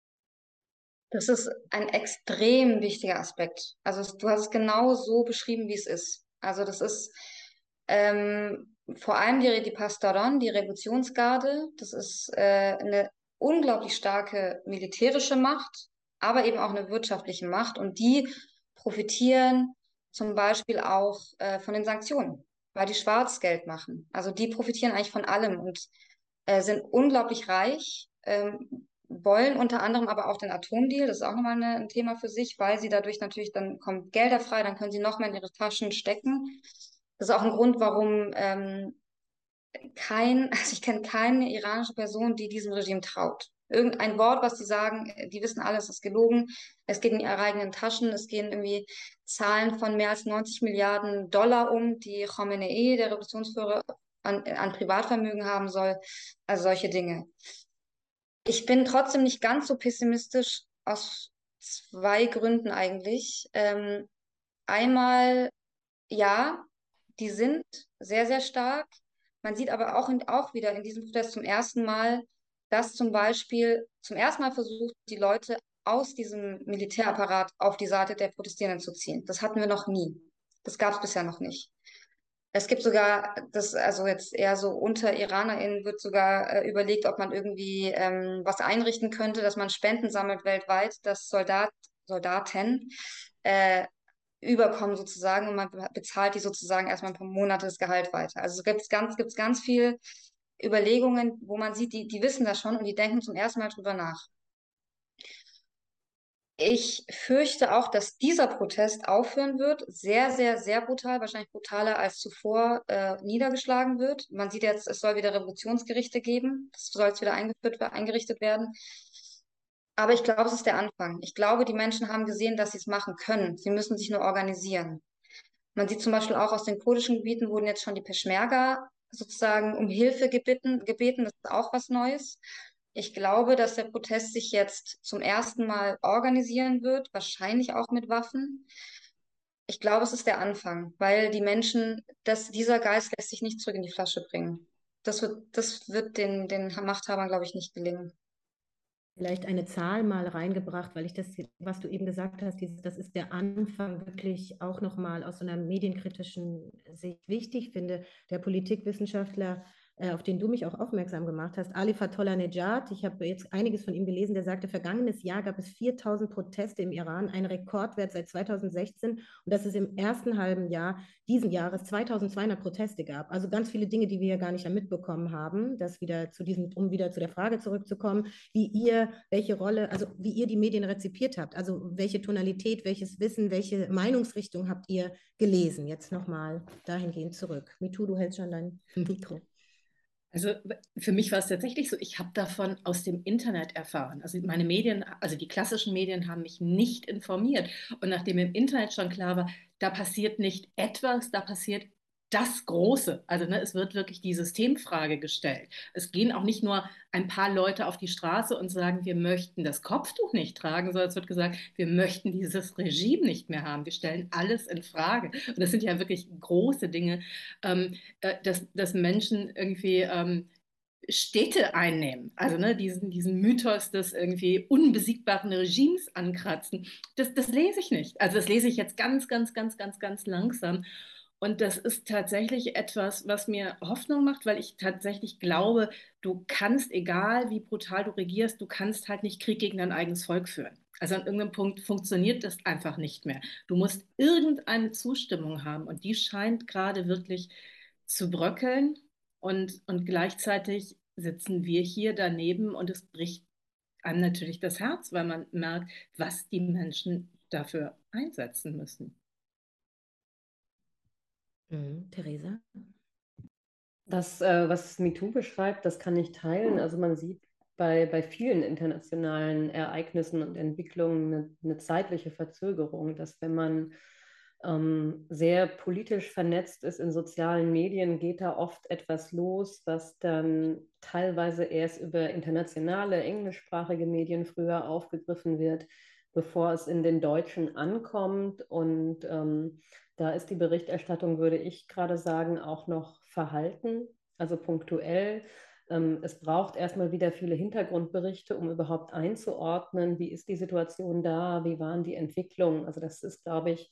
Das ist ein extrem wichtiger Aspekt. Also du hast es genau so beschrieben, wie es ist. Also das ist ähm, vor allem die, die Pasdaran, die Revolutionsgarde. Das ist äh, eine unglaublich starke militärische Macht, aber eben auch eine wirtschaftliche Macht. Und die profitieren zum Beispiel auch äh, von den Sanktionen, weil die Schwarzgeld machen. Also die profitieren eigentlich von allem und äh, sind unglaublich reich. Ähm, wollen unter anderem aber auch den Atomdeal, das ist auch nochmal eine, ein Thema für sich, weil sie dadurch natürlich, dann kommen Gelder frei, dann können sie noch mehr in ihre Taschen stecken. Das ist auch ein Grund, warum ähm, kein, also ich kenne keine iranische Person, die diesem Regime traut. Irgendein Wort, was sie sagen, die wissen alles, ist gelogen. Es geht in ihre eigenen Taschen, es gehen irgendwie Zahlen von mehr als neunzig Milliarden Dollar um, die Khamenei, der Revolutionsführer, an, an Privatvermögen haben soll. Also solche Dinge. Ich bin trotzdem nicht ganz so pessimistisch aus zwei Gründen eigentlich. Ähm, einmal, ja, die sind sehr, sehr stark. Man sieht aber auch, in, auch wieder in diesem Protest zum ersten Mal, dass zum Beispiel zum ersten Mal versucht, die Leute aus diesem Militärapparat auf die Seite der Protestierenden zu ziehen. Das hatten wir noch nie. Das gab es bisher noch nicht. Es gibt sogar, das also jetzt eher so unter IranerInnen wird sogar äh, überlegt, ob man irgendwie ähm, was einrichten könnte, dass man Spenden sammelt weltweit, dass Soldat, Soldaten äh, überkommen sozusagen und man bezahlt die sozusagen erstmal ein paar Monate das Gehalt weiter. Also es gibt ganz, gibt's ganz viel Überlegungen, wo man sieht, die, die wissen das schon und die denken zum ersten Mal drüber nach. Ich fürchte auch, dass dieser Protest aufhören wird, sehr, sehr, sehr brutal, wahrscheinlich brutaler als zuvor äh, niedergeschlagen wird. Man sieht jetzt, es soll wieder Revolutionsgerichte geben, das soll jetzt wieder eingeführt, eingerichtet werden. Aber ich glaube, es ist der Anfang. Ich glaube, die Menschen haben gesehen, dass sie es machen können. Sie müssen sich nur organisieren. Man sieht zum Beispiel auch aus den kurdischen Gebieten wurden jetzt schon die Peschmerga sozusagen um Hilfe gebeten, gebeten. Das ist auch was Neues. Ich glaube, dass der Protest sich jetzt zum ersten Mal organisieren wird, wahrscheinlich auch mit Waffen. Ich glaube, es ist der Anfang, weil die Menschen, dass dieser Geist lässt sich nicht zurück in die Flasche bringen. Das wird, das wird den, den Machthabern, glaube ich, nicht gelingen. Vielleicht eine Zahl mal reingebracht, weil ich das, was du eben gesagt hast, dieses, das ist der Anfang, wirklich auch nochmal aus so einer medienkritischen Sicht wichtig finde. Der Politikwissenschaftler, äh, auf den du mich auch aufmerksam gemacht hast, Ali Fatollah-Nejad, ich habe jetzt einiges von ihm gelesen, der sagte, vergangenes Jahr gab es viertausend Proteste im Iran, ein Rekordwert seit zweitausendsechzehn und dass es im ersten halben Jahr diesen Jahres zweitausendzweihundert Proteste gab. Also ganz viele Dinge, die wir ja gar nicht mitbekommen haben, das wieder zu diesem, um wieder zu der Frage zurückzukommen, wie ihr, welche Rolle, also wie ihr die Medien rezipiert habt, also welche Tonalität, welches Wissen, welche Meinungsrichtung habt ihr gelesen? Jetzt nochmal dahingehend zurück. Mitu, du hältst schon dein Mikro. Also für mich war es tatsächlich so, ich habe davon aus dem Internet erfahren. Also meine Medien, also die klassischen Medien haben mich nicht informiert. Und nachdem im Internet schon klar war, da passiert nicht etwas, da passiert das Große. Also ne, es wird wirklich die Systemfrage gestellt. Es gehen auch nicht nur ein paar Leute auf die Straße und sagen, wir möchten das Kopftuch nicht tragen, sondern es wird gesagt, wir möchten dieses Regime nicht mehr haben. Wir stellen alles in Frage. Und das sind ja wirklich große Dinge, ähm, äh, dass, dass Menschen irgendwie ähm, Städte einnehmen, also ne, diesen, diesen Mythos des irgendwie unbesiegbaren Regimes ankratzen, das, das lese ich nicht. Also das lese ich jetzt ganz, ganz, ganz, ganz, ganz langsam. Und das ist tatsächlich etwas, was mir Hoffnung macht, weil ich tatsächlich glaube, du kannst, egal wie brutal du regierst, du kannst halt nicht Krieg gegen dein eigenes Volk führen. Also an irgendeinem Punkt funktioniert das einfach nicht mehr. Du musst irgendeine Zustimmung haben und die scheint gerade wirklich zu bröckeln. Und, und gleichzeitig sitzen wir hier daneben und es bricht einem natürlich das Herz, weil man merkt, was die Menschen dafür einsetzen müssen. Mhm. Theresa? Das, äh, was MeToo beschreibt, das kann ich teilen. Also man sieht bei, bei vielen internationalen Ereignissen und Entwicklungen eine, eine zeitliche Verzögerung, dass wenn man ähm, sehr politisch vernetzt ist in sozialen Medien, geht da oft etwas los, was dann teilweise erst über internationale, englischsprachige Medien früher aufgegriffen wird, bevor es in den Deutschen ankommt. Und ähm, da ist die Berichterstattung, würde ich gerade sagen, auch noch verhalten, also punktuell. Ähm, es braucht erstmal wieder viele Hintergrundberichte, um überhaupt einzuordnen, wie ist die Situation da, wie waren die Entwicklungen. Also das ist, glaube ich,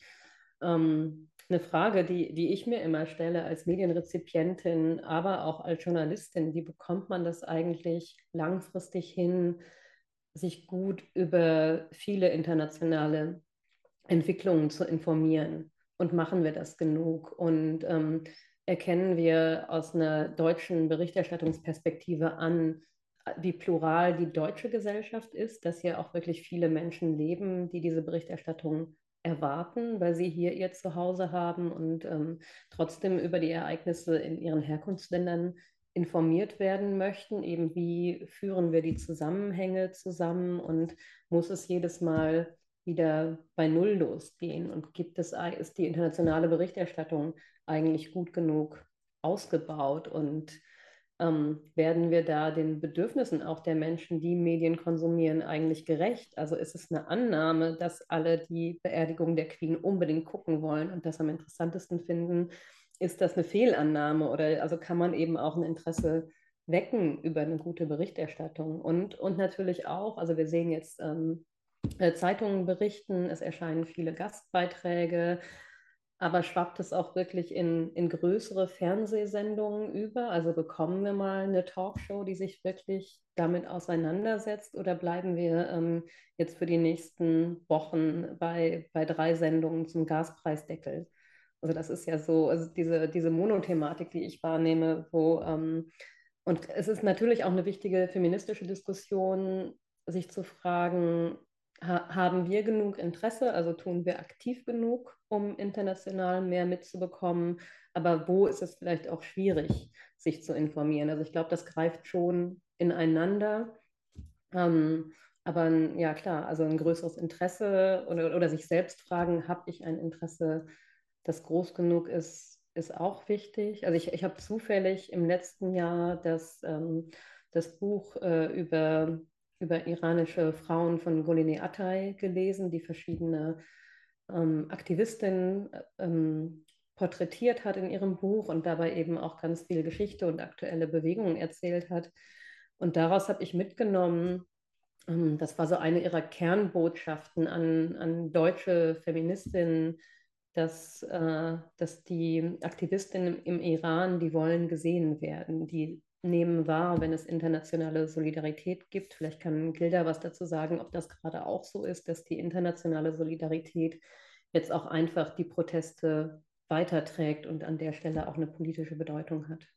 ähm, eine Frage, die, die ich mir immer stelle als Medienrezipientin, aber auch als Journalistin. Wie bekommt man das eigentlich langfristig hin, sich gut über viele internationale Entwicklungen zu informieren? Und machen wir das genug? Und ähm, erkennen wir aus einer deutschen Berichterstattungsperspektive an, wie plural die deutsche Gesellschaft ist, dass hier auch wirklich viele Menschen leben, die diese Berichterstattung erwarten, weil sie hier ihr Zuhause haben und ähm, trotzdem über die Ereignisse in ihren Herkunftsländern informiert werden möchten. Eben wie führen wir die Zusammenhänge zusammen und muss es jedes Mal wieder bei Null losgehen? Und gibt es, ist die internationale Berichterstattung eigentlich gut genug ausgebaut? Und ähm, werden wir da den Bedürfnissen auch der Menschen, die Medien konsumieren, eigentlich gerecht? Also ist es eine Annahme, dass alle die Beerdigung der Queen unbedingt gucken wollen und das am interessantesten finden? Ist das eine Fehlannahme oder also kann man eben auch ein Interesse wecken über eine gute Berichterstattung? Und, und natürlich auch, also wir sehen jetzt ähm, Zeitungen berichten, es erscheinen viele Gastbeiträge, aber schwappt es auch wirklich in, in größere Fernsehsendungen über? Also bekommen wir mal eine Talkshow, die sich wirklich damit auseinandersetzt, oder bleiben wir ähm, jetzt für die nächsten Wochen bei, bei drei Sendungen zum Gaspreisdeckel? Also das ist ja so, also diese, diese Monothematik, die ich wahrnehme, wo, ähm, und es ist natürlich auch eine wichtige feministische Diskussion, sich zu fragen, ha haben wir genug Interesse, also tun wir aktiv genug, um international mehr mitzubekommen, aber wo ist es vielleicht auch schwierig, sich zu informieren? Also ich glaube, das greift schon ineinander. Ähm, aber ja, klar, also ein größeres Interesse oder, oder sich selbst fragen, habe ich ein Interesse, das groß genug ist, ist auch wichtig. Also ich, ich habe zufällig im letzten Jahr das, ähm, das Buch äh, über, über iranische Frauen von Golini Atay gelesen, die verschiedene ähm, Aktivistinnen ähm, porträtiert hat in ihrem Buch und dabei eben auch ganz viel Geschichte und aktuelle Bewegungen erzählt hat. Und daraus habe ich mitgenommen, ähm, das war so eine ihrer Kernbotschaften an, an deutsche Feministinnen, dass, äh, dass die Aktivistinnen im Iran, die wollen gesehen werden, die nehmen wahr, wenn es internationale Solidarität gibt. Vielleicht kann Gilda was dazu sagen, ob das gerade auch so ist, dass die internationale Solidarität jetzt auch einfach die Proteste weiterträgt und an der Stelle auch eine politische Bedeutung hat.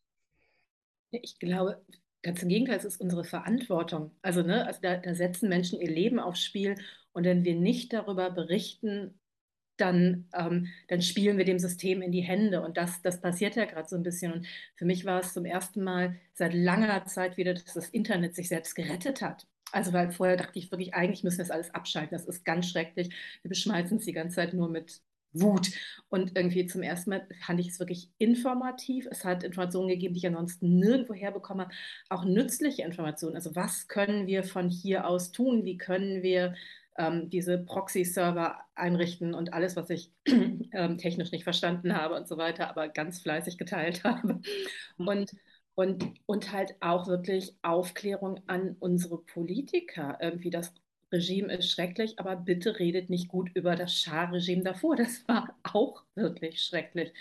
Ich glaube, ganz im Gegenteil, es ist unsere Verantwortung. Also, ne, also da, da setzen Menschen ihr Leben aufs Spiel und wenn wir nicht darüber berichten, dann, ähm, dann spielen wir dem System in die Hände. Und das, das passiert ja gerade so ein bisschen. Und für mich war es zum ersten Mal seit langer Zeit wieder, dass das Internet sich selbst gerettet hat. Also, weil vorher dachte ich wirklich, eigentlich müssen wir das alles abschalten. Das ist ganz schrecklich. Wir beschmeißen es die ganze Zeit nur mit Wut. Und irgendwie zum ersten Mal fand ich es wirklich informativ. Es hat Informationen gegeben, die ich ansonsten nirgendwo herbekommen habe. Auch nützliche Informationen. Also was können wir von hier aus tun? Wie können wir ähm, diese Proxy-Server einrichten und alles, was ich ähm, technisch nicht verstanden habe und so weiter, aber ganz fleißig geteilt habe. Und Und, und halt auch wirklich Aufklärung an unsere Politiker. Irgendwie das Regime ist schrecklich, aber bitte redet nicht gut über das Schah-Regime davor. Das war auch wirklich schrecklich.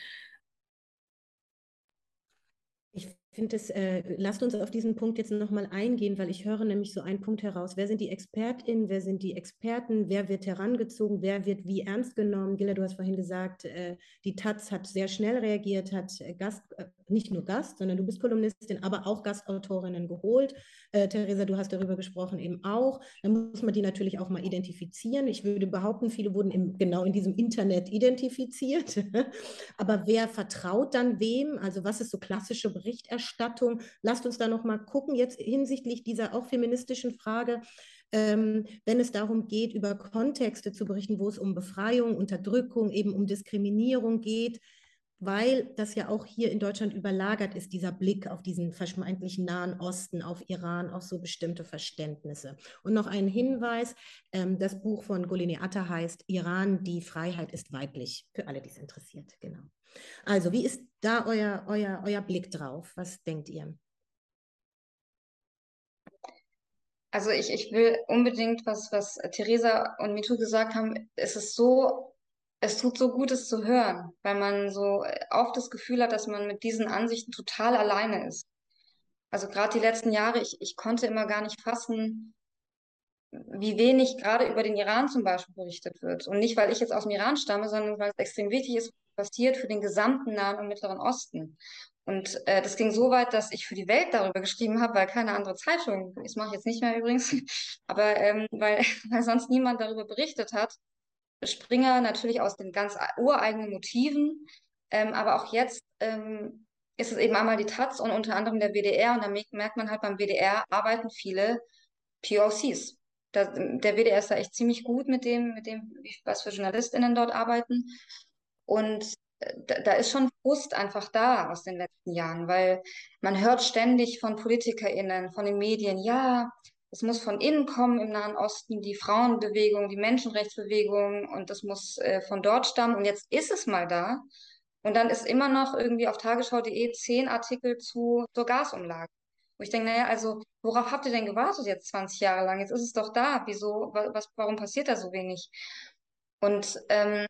Ich finde es, äh, lasst uns auf diesen Punkt jetzt nochmal eingehen, weil ich höre nämlich so einen Punkt heraus. Wer sind die ExpertInnen, wer sind die Experten, wer wird herangezogen, wer wird wie ernst genommen? Gilla, du hast vorhin gesagt, äh, die Taz hat sehr schnell reagiert, hat äh, Gast, äh, nicht nur Gast, sondern du bist Kolumnistin, aber auch Gastautorinnen geholt. Äh, Theresa, du hast darüber gesprochen, eben auch. Dann muss man die natürlich auch mal identifizieren. Ich würde behaupten, viele wurden im, genau in diesem Internet identifiziert. Aber wer vertraut dann wem? Also was ist so klassische Berichterstattung? Lasst uns da noch mal gucken, jetzt hinsichtlich dieser auch feministischen Frage, ähm, wenn es darum geht, über Kontexte zu berichten, wo es um Befreiung, Unterdrückung, eben um Diskriminierung geht, weil das ja auch hier in Deutschland überlagert ist, dieser Blick auf diesen vermeintlichen Nahen Osten, auf Iran, auf so bestimmte Verständnisse. Und noch ein Hinweis, ähm, das Buch von Golini Atta heißt Iran, die Freiheit ist weiblich, für alle, die es interessiert, genau. Also, wie ist da euer, euer, euer Blick drauf? Was denkt ihr? Also ich, ich will unbedingt, was, was Theresa und MeToo gesagt haben, es ist so, es tut so gut, es zu hören, weil man so oft das Gefühl hat, dass man mit diesen Ansichten total alleine ist. Also gerade die letzten Jahre, ich, ich konnte immer gar nicht fassen, wie wenig gerade über den Iran zum Beispiel berichtet wird. Und nicht, weil ich jetzt aus dem Iran stamme, sondern weil es extrem wichtig ist, was passiert für den gesamten Nahen und Mittleren Osten. Und äh, das ging so weit, dass ich für die Welt darüber geschrieben habe, weil keine andere Zeitung, das mache ich jetzt nicht mehr übrigens, aber ähm, weil, weil sonst niemand darüber berichtet hat. Springer natürlich aus den ganz ureigenen Motiven, ähm, aber auch jetzt ähm, ist es eben einmal die Taz und unter anderem der W D R und da merkt man halt, beim W D R arbeiten viele P O Cs. Da, der W D R ist da echt ziemlich gut mit dem, mit dem, was für JournalistInnen dort arbeiten. Und äh, da, da ist schon Frust einfach da aus den letzten Jahren, weil man hört ständig von PolitikerInnen, von den Medien, ja, es muss von innen kommen im Nahen Osten, die Frauenbewegung, die Menschenrechtsbewegung und das muss äh, von dort stammen. Und jetzt ist es mal da. Und dann ist immer noch irgendwie auf tagesschau punkt de zehn Artikel zu, zur Gasumlage. Wo ich denke, naja, also worauf habt ihr denn gewartet jetzt zwanzig Jahre lang? Jetzt ist es doch da. Wieso, wa- was, warum passiert da so wenig? Und, ähm,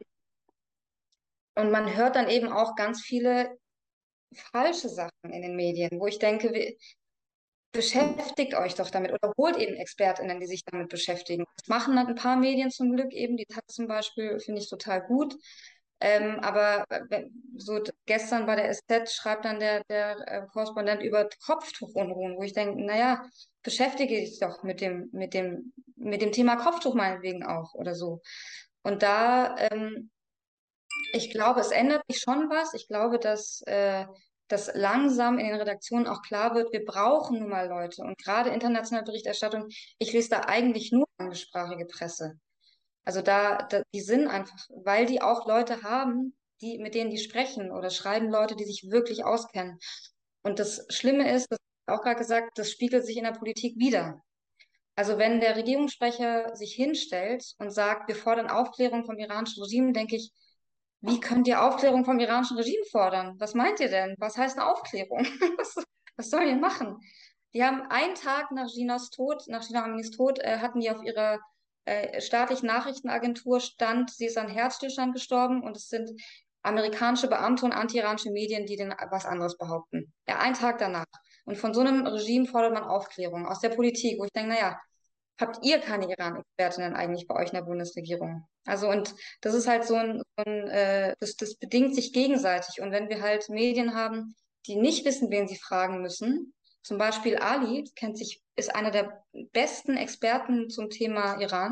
und man hört dann eben auch ganz viele falsche Sachen in den Medien, wo ich denke, wie, beschäftigt euch doch damit oder holt eben ExpertInnen, die sich damit beschäftigen. Das machen dann ein paar Medien zum Glück eben, die Taz zum Beispiel finde ich total gut. Ähm, aber wenn, so gestern bei der S Z schreibt dann der, der äh, Korrespondent über Kopftuchunruhen, wo ich denke, naja, beschäftige dich doch mit dem, mit dem, mit dem Thema Kopftuch meinetwegen auch oder so. Und da, ähm, ich glaube, es ändert sich schon was. Ich glaube, dass, äh, dass langsam in den Redaktionen auch klar wird, wir brauchen nun mal Leute. Und gerade internationale Berichterstattung, ich lese da eigentlich nur englischsprachige Presse. Also da, da, die sind einfach, weil die auch Leute haben, die, mit denen die sprechen oder schreiben Leute, die sich wirklich auskennen. Und das Schlimme ist, das habe ich auch gerade gesagt, das spiegelt sich in der Politik wieder. Also wenn der Regierungssprecher sich hinstellt und sagt, wir fordern Aufklärung vom iranischen Regime, denke ich, wie könnt ihr Aufklärung vom iranischen Regime fordern? Was meint ihr denn? Was heißt eine Aufklärung? Was, was sollen ihr machen? Die haben einen Tag nach Ginas Tod, nach Gina Aminis Tod, äh, hatten die auf ihrer äh, staatlichen Nachrichtenagentur stand, sie ist an Herzstillstand gestorben und es sind amerikanische Beamte und anti-iranische Medien, die den was anderes behaupten. Ja, einen Tag danach. Und von so einem Regime fordert man Aufklärung aus der Politik, wo ich denke, naja, habt ihr keine Iran-Expertinnen eigentlich bei euch in der Bundesregierung? Also und das ist halt so ein, so ein äh, das, das bedingt sich gegenseitig. Und wenn wir halt Medien haben, die nicht wissen, wen sie fragen müssen, zum Beispiel Ali kennt sich, ist einer der besten Experten zum Thema Iran,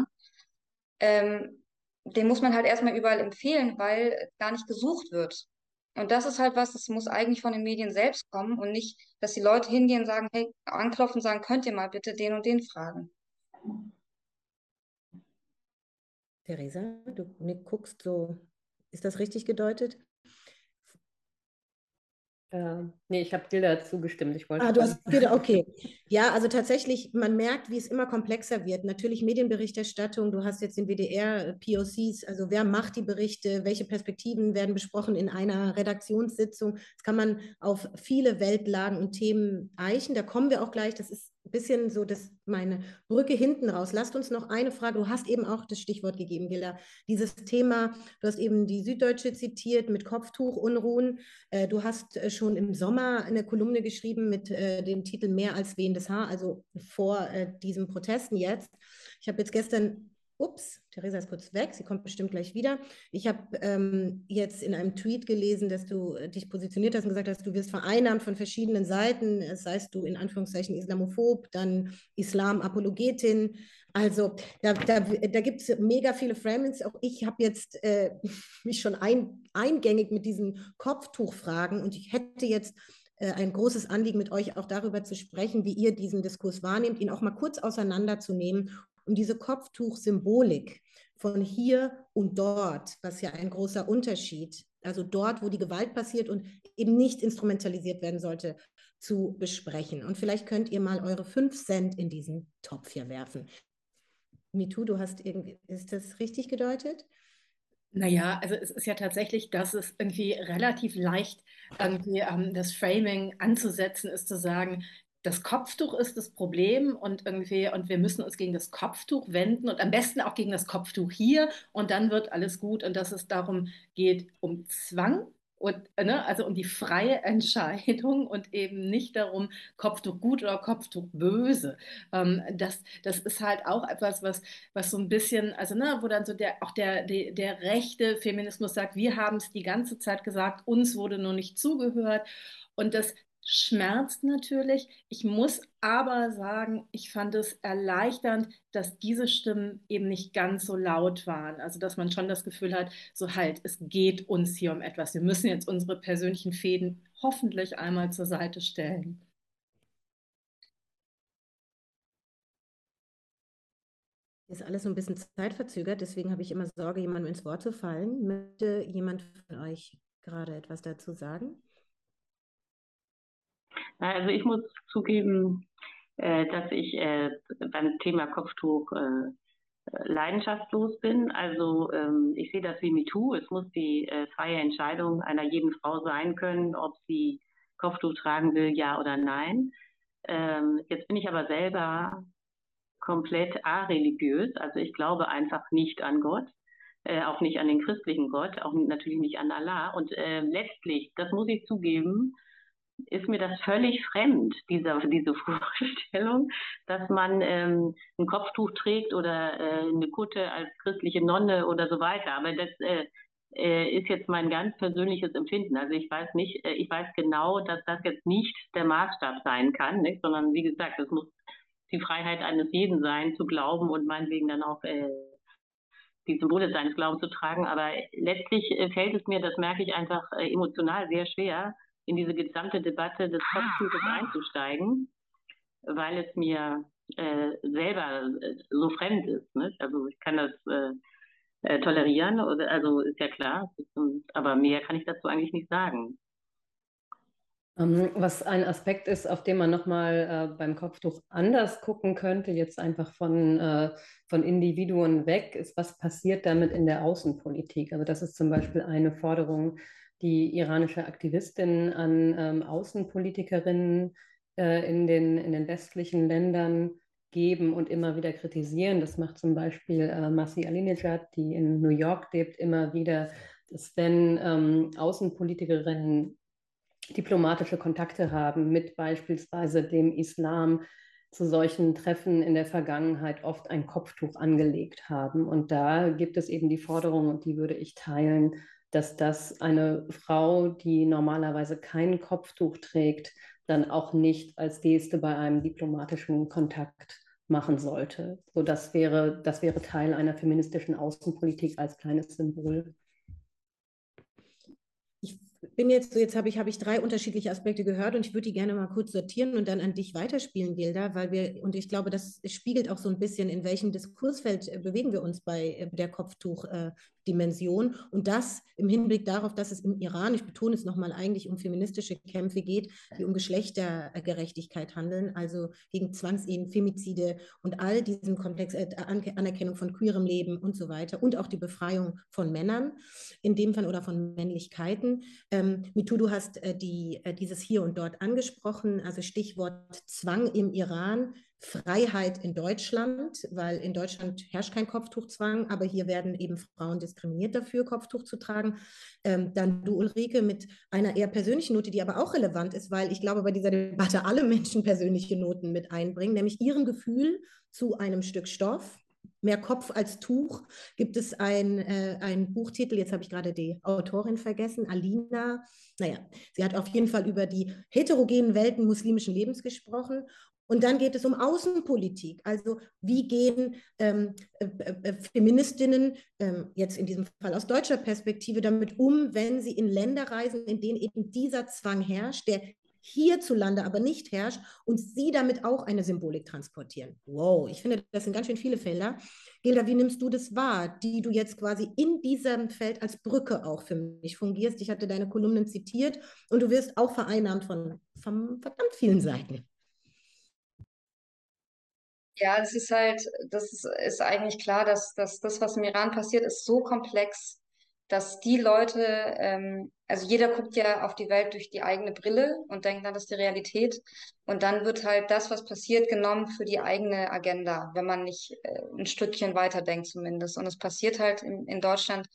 ähm, den muss man halt erstmal überall empfehlen, weil gar nicht gesucht wird. Und das ist halt was, das muss eigentlich von den Medien selbst kommen und nicht, dass die Leute hingehen und sagen, hey, anklopfen und sagen, könnt ihr mal bitte den und den fragen. Theresa, du guckst so, Ist das richtig gedeutet? Äh, nee, ich habe Gilda zugestimmt. Ich wollte Ah, du hast fragen. Bilder, okay. Ja, also tatsächlich, man merkt, wie es immer komplexer wird. Natürlich Medienberichterstattung, du hast jetzt den W D R, P O Cs, also wer macht die Berichte, welche Perspektiven werden besprochen in einer Redaktionssitzung. Das kann man auf viele Weltlagen und Themen eichen. Da kommen wir auch gleich. Das ist ein bisschen so das, meine Brücke hinten raus. Lasst uns noch eine Frage, du hast eben auch das Stichwort gegeben, Gilda, dieses Thema, du hast eben die Süddeutsche zitiert mit Kopftuchunruhen. Äh, du hast äh, schon im Sommer eine Kolumne geschrieben mit äh, dem Titel Mehr als wehendes Haar, also vor äh, diesen Protesten jetzt. Ich habe jetzt gestern, ups, Theresa ist kurz weg, sie kommt bestimmt gleich wieder. Ich habe ähm, jetzt in einem Tweet gelesen, dass du äh, dich positioniert hast und gesagt hast, du wirst vereinnahmt von verschiedenen Seiten, es seist du in Anführungszeichen Islamophob, dann Islam-Apologetin. Also da, da, da gibt es mega viele Framings. Auch ich habe jetzt äh, mich schon ein, eingängig mit diesen Kopftuchfragen und ich hätte jetzt äh, ein großes Anliegen mit euch auch darüber zu sprechen, wie ihr diesen Diskurs wahrnehmt, ihn auch mal kurz auseinanderzunehmen und diese Kopftuchsymbolik von hier und dort, was ja ein großer Unterschied, also dort, wo die Gewalt passiert und eben nicht instrumentalisiert werden sollte, zu besprechen. Und vielleicht könnt ihr mal eure fünf Cent in diesen Topf hier werfen. MeToo, du hast irgendwie, ist das richtig gedeutet? Naja, also es ist ja tatsächlich, dass es irgendwie relativ leicht irgendwie ähm, das Framing anzusetzen ist, zu sagen, das Kopftuch ist das Problem und irgendwie, und wir müssen uns gegen das Kopftuch wenden und am besten auch gegen das Kopftuch hier und dann wird alles gut und dass es darum geht, um Zwang und, ne, also um die freie Entscheidung und eben nicht darum, Kopftuch gut oder Kopftuch böse. Ähm, das, das ist halt auch etwas, was was so ein bisschen, also ne, wo dann so der, auch der, der, der rechte Feminismus sagt, wir haben es die ganze Zeit gesagt, uns wurde nur nicht zugehört. Und das schmerzt natürlich. Ich muss aber sagen, ich fand es erleichternd, dass diese Stimmen eben nicht ganz so laut waren. Also dass man schon das Gefühl hat, so halt, es geht uns hier um etwas. Wir müssen jetzt unsere persönlichen Fäden hoffentlich einmal zur Seite stellen. Ist alles so ein bisschen zeitverzögert, deswegen habe ich immer Sorge, jemandem ins Wort zu fallen. Möchte jemand von euch gerade etwas dazu sagen? Also ich muss zugeben, äh, dass ich äh, beim Thema Kopftuch äh, leidenschaftslos bin. Also ähm, ich sehe das wie MeToo. Es muss die äh, freie Entscheidung einer jeden Frau sein können, ob sie Kopftuch tragen will, ja oder nein. Ähm, jetzt bin ich aber selber komplett areligiös. Also ich glaube einfach nicht an Gott, äh, auch nicht an den christlichen Gott, auch natürlich nicht an Allah. Und äh, letztlich, das muss ich zugeben, ist mir das völlig fremd, diese, diese Vorstellung, dass man ähm, ein Kopftuch trägt oder äh, eine Kutte als christliche Nonne oder so weiter. Aber das äh, äh, ist jetzt mein ganz persönliches Empfinden. Also ich weiß nicht, äh, ich weiß genau, dass das jetzt nicht der Maßstab sein kann, nicht? Sondern wie gesagt, es muss die Freiheit eines jeden sein, zu glauben und meinetwegen dann auch äh, die Symbole seines Glaubens zu tragen. Aber letztlich äh, fällt es mir, das merke ich einfach äh, emotional sehr schwer, in diese gesamte Debatte des Kopftuches einzusteigen, weil es mir äh, selber äh, so fremd ist. Ne? Also ich kann das äh, äh, tolerieren, oder, also ist ja klar, ist, aber mehr kann ich dazu eigentlich nicht sagen. Ähm, Was ein Aspekt ist, auf den man nochmal äh, beim Kopftuch anders gucken könnte, jetzt einfach von, äh, von Individuen weg, ist, was passiert damit in der Außenpolitik? Also das ist zum Beispiel eine Forderung, die iranische Aktivistinnen an ähm, Außenpolitikerinnen äh, in den, in den westlichen Ländern geben und immer wieder kritisieren. Das macht zum Beispiel äh, Masih Alinejad, die in New York lebt, immer wieder, dass wenn ähm, Außenpolitikerinnen diplomatische Kontakte haben mit beispielsweise dem Islam, zu solchen Treffen in der Vergangenheit oft ein Kopftuch angelegt haben. Und da gibt es eben die Forderung, und die würde ich teilen, dass das eine Frau, die normalerweise kein Kopftuch trägt, dann auch nicht als Geste bei einem diplomatischen Kontakt machen sollte. So, das wäre, das wäre Teil einer feministischen Außenpolitik als kleines Symbol. Ich bin jetzt, so jetzt habe ich, habe ich drei unterschiedliche Aspekte gehört und ich würde die gerne mal kurz sortieren und dann an dich weiterspielen, Gilda, weil wir, und ich glaube, das spiegelt auch so ein bisschen, in welchem Diskursfeld äh, bewegen wir uns bei äh, der Kopftuch-Dimension äh, und das im Hinblick darauf, dass es im Iran, ich betone es nochmal, eigentlich um feministische Kämpfe geht, die um Geschlechtergerechtigkeit handeln, also gegen Zwangsehen, Femizide und all diesem Komplex, äh, Anerkennung von queerem Leben und so weiter und auch die Befreiung von Männern in dem Fall oder von Männlichkeiten. Ähm, Mitu, du hast äh, die, äh, dieses Hier und Dort angesprochen, also Stichwort Zwang im Iran, Freiheit in Deutschland, weil in Deutschland herrscht kein Kopftuchzwang, aber hier werden eben Frauen diskriminiert dafür, Kopftuch zu tragen. Ähm, dann du, Ulrike, mit einer eher persönlichen Note, die aber auch relevant ist, weil ich glaube, bei dieser Debatte alle Menschen persönliche Noten mit einbringen, nämlich ihrem Gefühl zu einem Stück Stoff. Mehr Kopf als Tuch gibt es ein, äh, ein Buchtitel, jetzt habe ich gerade die Autorin vergessen, Alina, naja, sie hat auf jeden Fall über die heterogenen Welten muslimischen Lebens gesprochen. Und dann geht es um Außenpolitik, also wie gehen ähm, äh, äh, Feministinnen ähm, jetzt in diesem Fall aus deutscher Perspektive damit um, wenn sie in Länder reisen, in denen eben dieser Zwang herrscht, der hierzulande aber nicht herrscht und sie damit auch eine Symbolik transportieren. Wow, ich finde, das sind ganz schön viele Felder. Gilda, wie nimmst du das wahr, die du jetzt quasi in diesem Feld als Brücke auch für mich fungierst? Ich hatte deine Kolumnen zitiert und du wirst auch vereinnahmt von, von verdammt vielen Seiten. Ja, das ist halt, das ist, ist eigentlich klar, dass, dass das, was im Iran passiert, ist so komplex, dass die Leute, ähm, also jeder guckt ja auf die Welt durch die eigene Brille und denkt, dann ist die Realität. Und dann wird halt das, was passiert, genommen für die eigene Agenda, wenn man nicht äh, ein Stückchen weiterdenkt zumindest. Und es passiert halt in, in Deutschland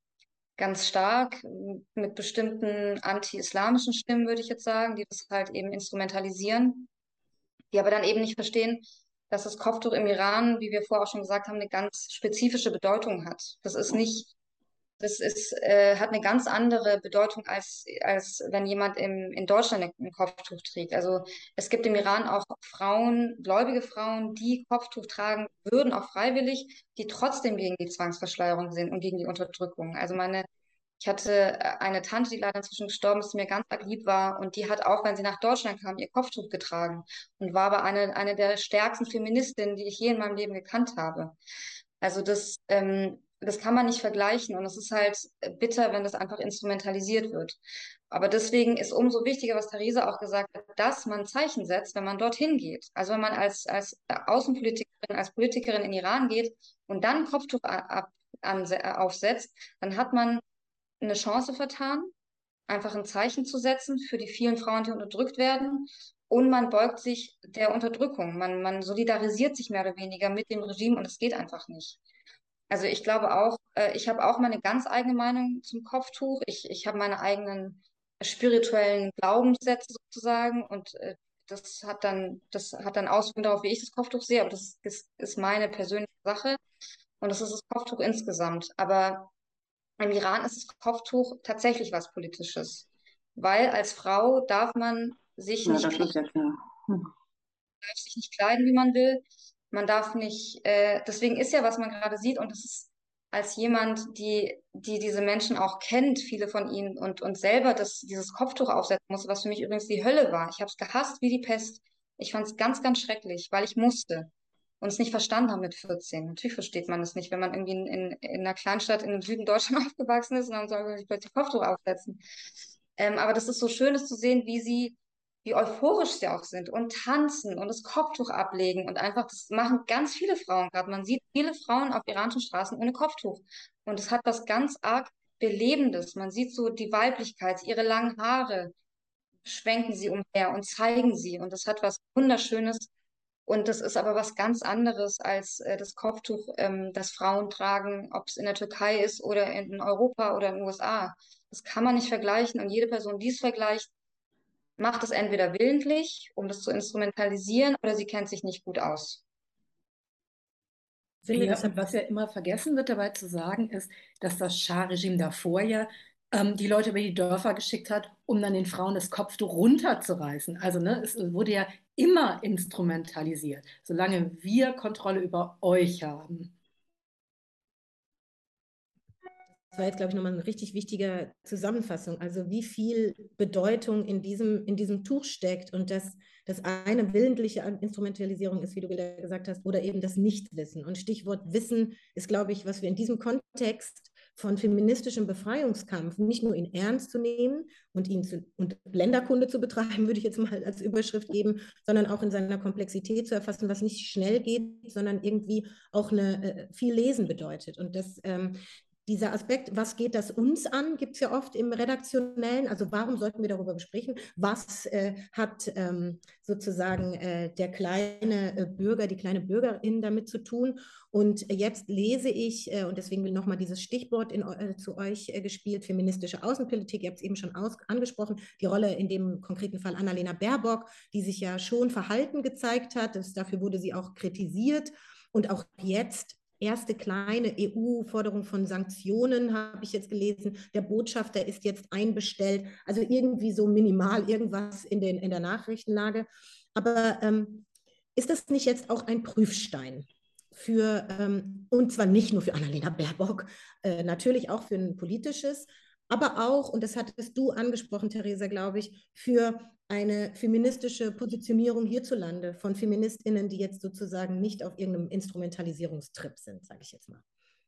ganz stark m- mit bestimmten anti-islamischen Stimmen, würde ich jetzt sagen, die das halt eben instrumentalisieren, die aber dann eben nicht verstehen, dass das Kopftuch im Iran, wie wir vorher auch schon gesagt haben, eine ganz spezifische Bedeutung hat. Das ist nicht, das ist, äh, hat eine ganz andere Bedeutung als, als wenn jemand im, in Deutschland ein Kopftuch trägt. Also es gibt im Iran auch Frauen, gläubige Frauen, die Kopftuch tragen würden, auch freiwillig, die trotzdem gegen die Zwangsverschleierung sind und gegen die Unterdrückung. Also meine ich hatte äh, eine Tante, die leider inzwischen gestorben ist, die mir ganz arg lieb war und die hat auch, wenn sie nach Deutschland kam, ihr Kopftuch getragen und war aber eine, eine der stärksten Feministinnen, die ich je in meinem Leben gekannt habe. Also das, ähm, das kann man nicht vergleichen und es ist halt bitter, wenn das einfach instrumentalisiert wird. Aber deswegen ist umso wichtiger, was Theresa auch gesagt hat, dass man Zeichen setzt, wenn man dorthin geht. Also wenn man als, als Außenpolitikerin, als Politikerin in Iran geht und dann Kopftuch ab, an, aufsetzt, dann hat man eine Chance vertan, einfach ein Zeichen zu setzen für die vielen Frauen, die unterdrückt werden. Und man beugt sich der Unterdrückung. Man, man solidarisiert sich mehr oder weniger mit dem Regime und es geht einfach nicht. Also ich glaube auch, äh, ich habe auch meine ganz eigene Meinung zum Kopftuch. Ich, ich habe meine eigenen spirituellen Glaubenssätze sozusagen und äh, das hat dann, das hat dann Auswirkungen darauf, wie ich das Kopftuch sehe, aber das ist, ist meine persönliche Sache und das ist das Kopftuch insgesamt. Aber im Iran ist das Kopftuch tatsächlich was Politisches, weil als Frau darf man sich Ja, nicht, das ist ja klar. Hm. darf sich nicht kleiden, wie man will. Man darf nicht, äh, deswegen ist ja, was man gerade sieht, und das ist als jemand, die, die diese Menschen auch kennt, viele von ihnen, und, und selber das, dieses Kopftuch aufsetzen musste, was für mich übrigens die Hölle war. Ich habe es gehasst wie die Pest. Ich fand es ganz, ganz schrecklich, weil ich musste und es nicht verstanden habe mit vierzehn. Natürlich versteht man es nicht, wenn man irgendwie in, in, in einer Kleinstadt in dem Süden Deutschland aufgewachsen ist und dann soll ich plötzlich Kopftuch aufsetzen. Ähm, aber das ist so schön, es zu sehen, wie sie, wie euphorisch sie auch sind und tanzen und das Kopftuch ablegen und einfach, das machen ganz viele Frauen gerade. Man sieht viele Frauen auf iranischen Straßen ohne Kopftuch und es hat was ganz arg Belebendes. Man sieht so die Weiblichkeit, ihre langen Haare schwenken sie umher und zeigen sie und das hat was Wunderschönes. Und das ist aber was ganz anderes als äh, das Kopftuch, ähm, das Frauen tragen, ob es in der Türkei ist oder in Europa oder in den U S A. Das kann man nicht vergleichen. Und jede Person, die es vergleicht, macht es entweder willentlich, um das zu instrumentalisieren, oder sie kennt sich nicht gut aus. Finde, Ja, das und was ja immer vergessen wird dabei zu sagen, ist, dass das Schah-Regime davor ja ähm, die Leute über die Dörfer geschickt hat, um dann den Frauen das Kopftuch runterzureißen. Also ne, es wurde ja immer instrumentalisiert, solange wir Kontrolle über euch haben. war jetzt, glaube ich, nochmal eine richtig wichtige Zusammenfassung. Also wie viel Bedeutung in diesem, in diesem Tuch steckt und dass das eine willentliche Instrumentalisierung ist, wie du gesagt hast, oder eben das Nichtwissen. Und Stichwort Wissen ist, glaube ich, was wir in diesem Kontext von feministischem Befreiungskampf nicht nur ihn ernst zu nehmen und ihn zu, und Länderkunde zu betreiben, würde ich jetzt mal als Überschrift geben, sondern auch in seiner Komplexität zu erfassen, was nicht schnell geht, sondern irgendwie auch eine, äh, viel Lesen bedeutet. Und das ähm, dieser Aspekt, was geht das uns an, gibt es ja oft im Redaktionellen. Also warum sollten wir darüber sprechen? Was äh, hat ähm, sozusagen äh, der kleine äh, Bürger, die kleine Bürgerin damit zu tun? Und jetzt lese ich, äh, und deswegen will nochmal dieses Stichwort in, äh, zu euch äh, gespielt, feministische Außenpolitik. Ihr habt es eben schon aus, angesprochen, die Rolle in dem konkreten Fall Annalena Baerbock, die sich ja schon verhalten gezeigt hat. Das, dafür wurde sie auch kritisiert. Und auch jetzt erste kleine E U-Forderung von Sanktionen, habe ich jetzt gelesen. Der Botschafter ist jetzt einbestellt. Also irgendwie so minimal irgendwas in, den, in der Nachrichtenlage. Aber ähm, ist das nicht jetzt auch ein Prüfstein für, ähm, und zwar nicht nur für Annalena Baerbock, äh, natürlich auch für ein politisches, aber auch, und das hattest du angesprochen, Theresa, glaube ich, für eine feministische Positionierung hierzulande von FeministInnen, die jetzt sozusagen nicht auf irgendeinem Instrumentalisierungstrip sind, sage ich jetzt mal.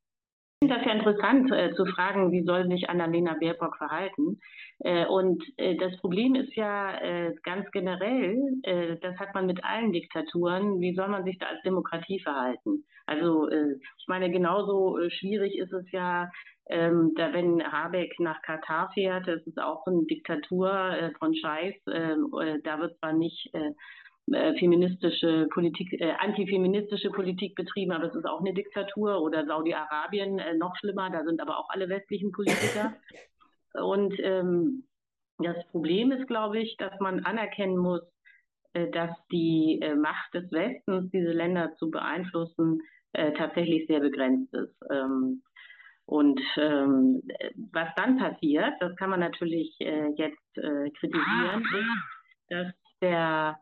Ich finde das ja interessant, äh, zu fragen, wie soll sich Annalena Baerbock verhalten. Äh, und äh, das Problem ist ja äh, ganz generell, äh, das hat man mit allen Diktaturen, wie soll man sich da als Demokratie verhalten? Also äh, ich meine, genauso äh, schwierig ist es ja, ähm, da wenn Habeck nach Katar fährt, das ist auch eine Diktatur äh, von Scheiß, äh, da wird zwar nicht äh, feministische Politik, äh, antifeministische Politik betrieben, aber es ist auch eine Diktatur, oder Saudi-Arabien, äh, noch schlimmer, da sind aber auch alle westlichen Politiker. Und ähm, das Problem ist, glaube ich, dass man anerkennen muss, äh, dass die äh, Macht des Westens, diese Länder zu beeinflussen, äh, tatsächlich sehr begrenzt ist. Ähm, und ähm, was dann passiert, das kann man natürlich äh, jetzt äh, kritisieren, ist, dass der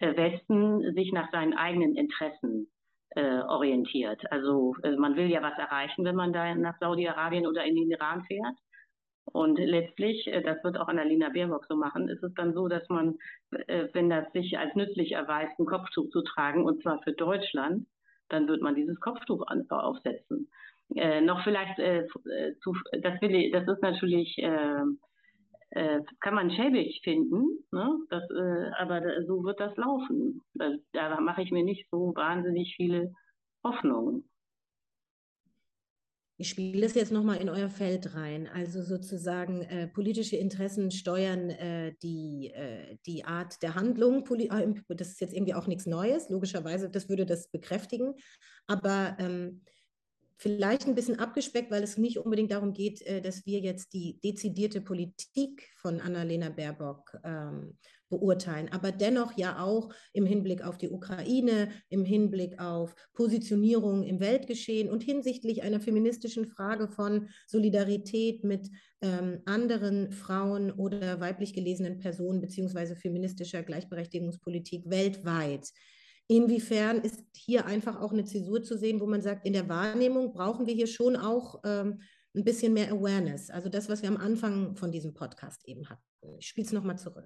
Westen sich nach seinen eigenen Interessen äh, orientiert. Also äh, man will ja was erreichen, wenn man da nach Saudi-Arabien oder in den Iran fährt. Und letztlich, äh, das wird auch Annalena Baerbock so machen, ist es dann so, dass man, äh, wenn das sich als nützlich erweist, ein Kopftuch zu tragen, und zwar für Deutschland, dann wird man dieses Kopftuch an, aufsetzen. Äh, noch vielleicht, äh, zu, das, will ich, das ist natürlich... Äh, kann man schäbig finden, ne? Das, äh, aber so wird das laufen. Da, da mache ich mir nicht so wahnsinnig viele Hoffnungen. Ich spiele es jetzt nochmal in euer Feld rein. Also sozusagen äh, politische Interessen steuern äh, die, äh, die Art der Handlung. Poli das ist jetzt irgendwie auch nichts Neues, logischerweise, das würde das bekräftigen. Aber ähm, vielleicht ein bisschen abgespeckt, weil es nicht unbedingt darum geht, dass wir jetzt die dezidierte Politik von Annalena Baerbock ähm, beurteilen, aber dennoch ja auch im Hinblick auf die Ukraine, im Hinblick auf Positionierung im Weltgeschehen und hinsichtlich einer feministischen Frage von Solidarität mit ähm, anderen Frauen oder weiblich gelesenen Personen beziehungsweise feministischer Gleichberechtigungspolitik weltweit. Inwiefern ist hier einfach auch eine Zäsur zu sehen, wo man sagt, in der Wahrnehmung brauchen wir hier schon auch ähm, ein bisschen mehr Awareness. Also das, was wir am Anfang von diesem Podcast eben hatten. Ich spiele es nochmal zurück.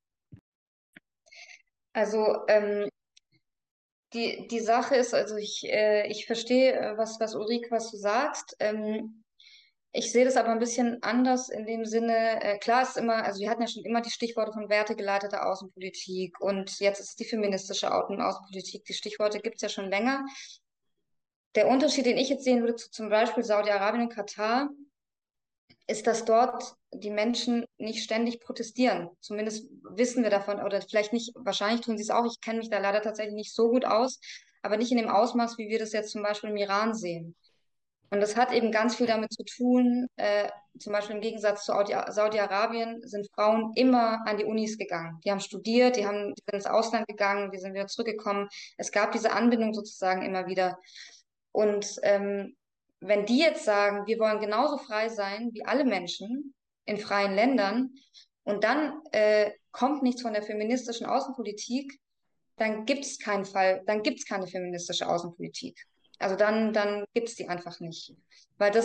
Also ähm, die, die Sache ist, also ich, äh, ich verstehe, was, was Ulrike, was du sagst. Ähm, Ich sehe das aber ein bisschen anders in dem Sinne, äh, klar ist immer, also wir hatten ja schon immer die Stichworte von wertegeleiteter Außenpolitik und jetzt ist es die feministische Außenpolitik. Die Stichworte gibt es ja schon länger. Der Unterschied, den ich jetzt sehen würde zu zum Beispiel Saudi-Arabien und Katar, ist, dass dort die Menschen nicht ständig protestieren. Zumindest wissen wir davon, oder vielleicht nicht, wahrscheinlich tun sie es auch. Ich kenne mich da leider tatsächlich nicht so gut aus, aber nicht in dem Ausmaß, wie wir das jetzt zum Beispiel im Iran sehen. Und das hat eben ganz viel damit zu tun, äh, zum Beispiel im Gegensatz zu Saudi-Arabien sind Frauen immer an die Unis gegangen. Die haben studiert, die, haben, die sind ins Ausland gegangen, die sind wieder zurückgekommen. Es gab diese Anbindung sozusagen immer wieder. Und ähm, wenn die jetzt sagen, wir wollen genauso frei sein wie alle Menschen in freien Ländern und dann äh, kommt nichts von der feministischen Außenpolitik, dann gibt es keinen Fall, dann gibt es keine feministische Außenpolitik. Also dann, dann gibt es die einfach nicht. Weil das ist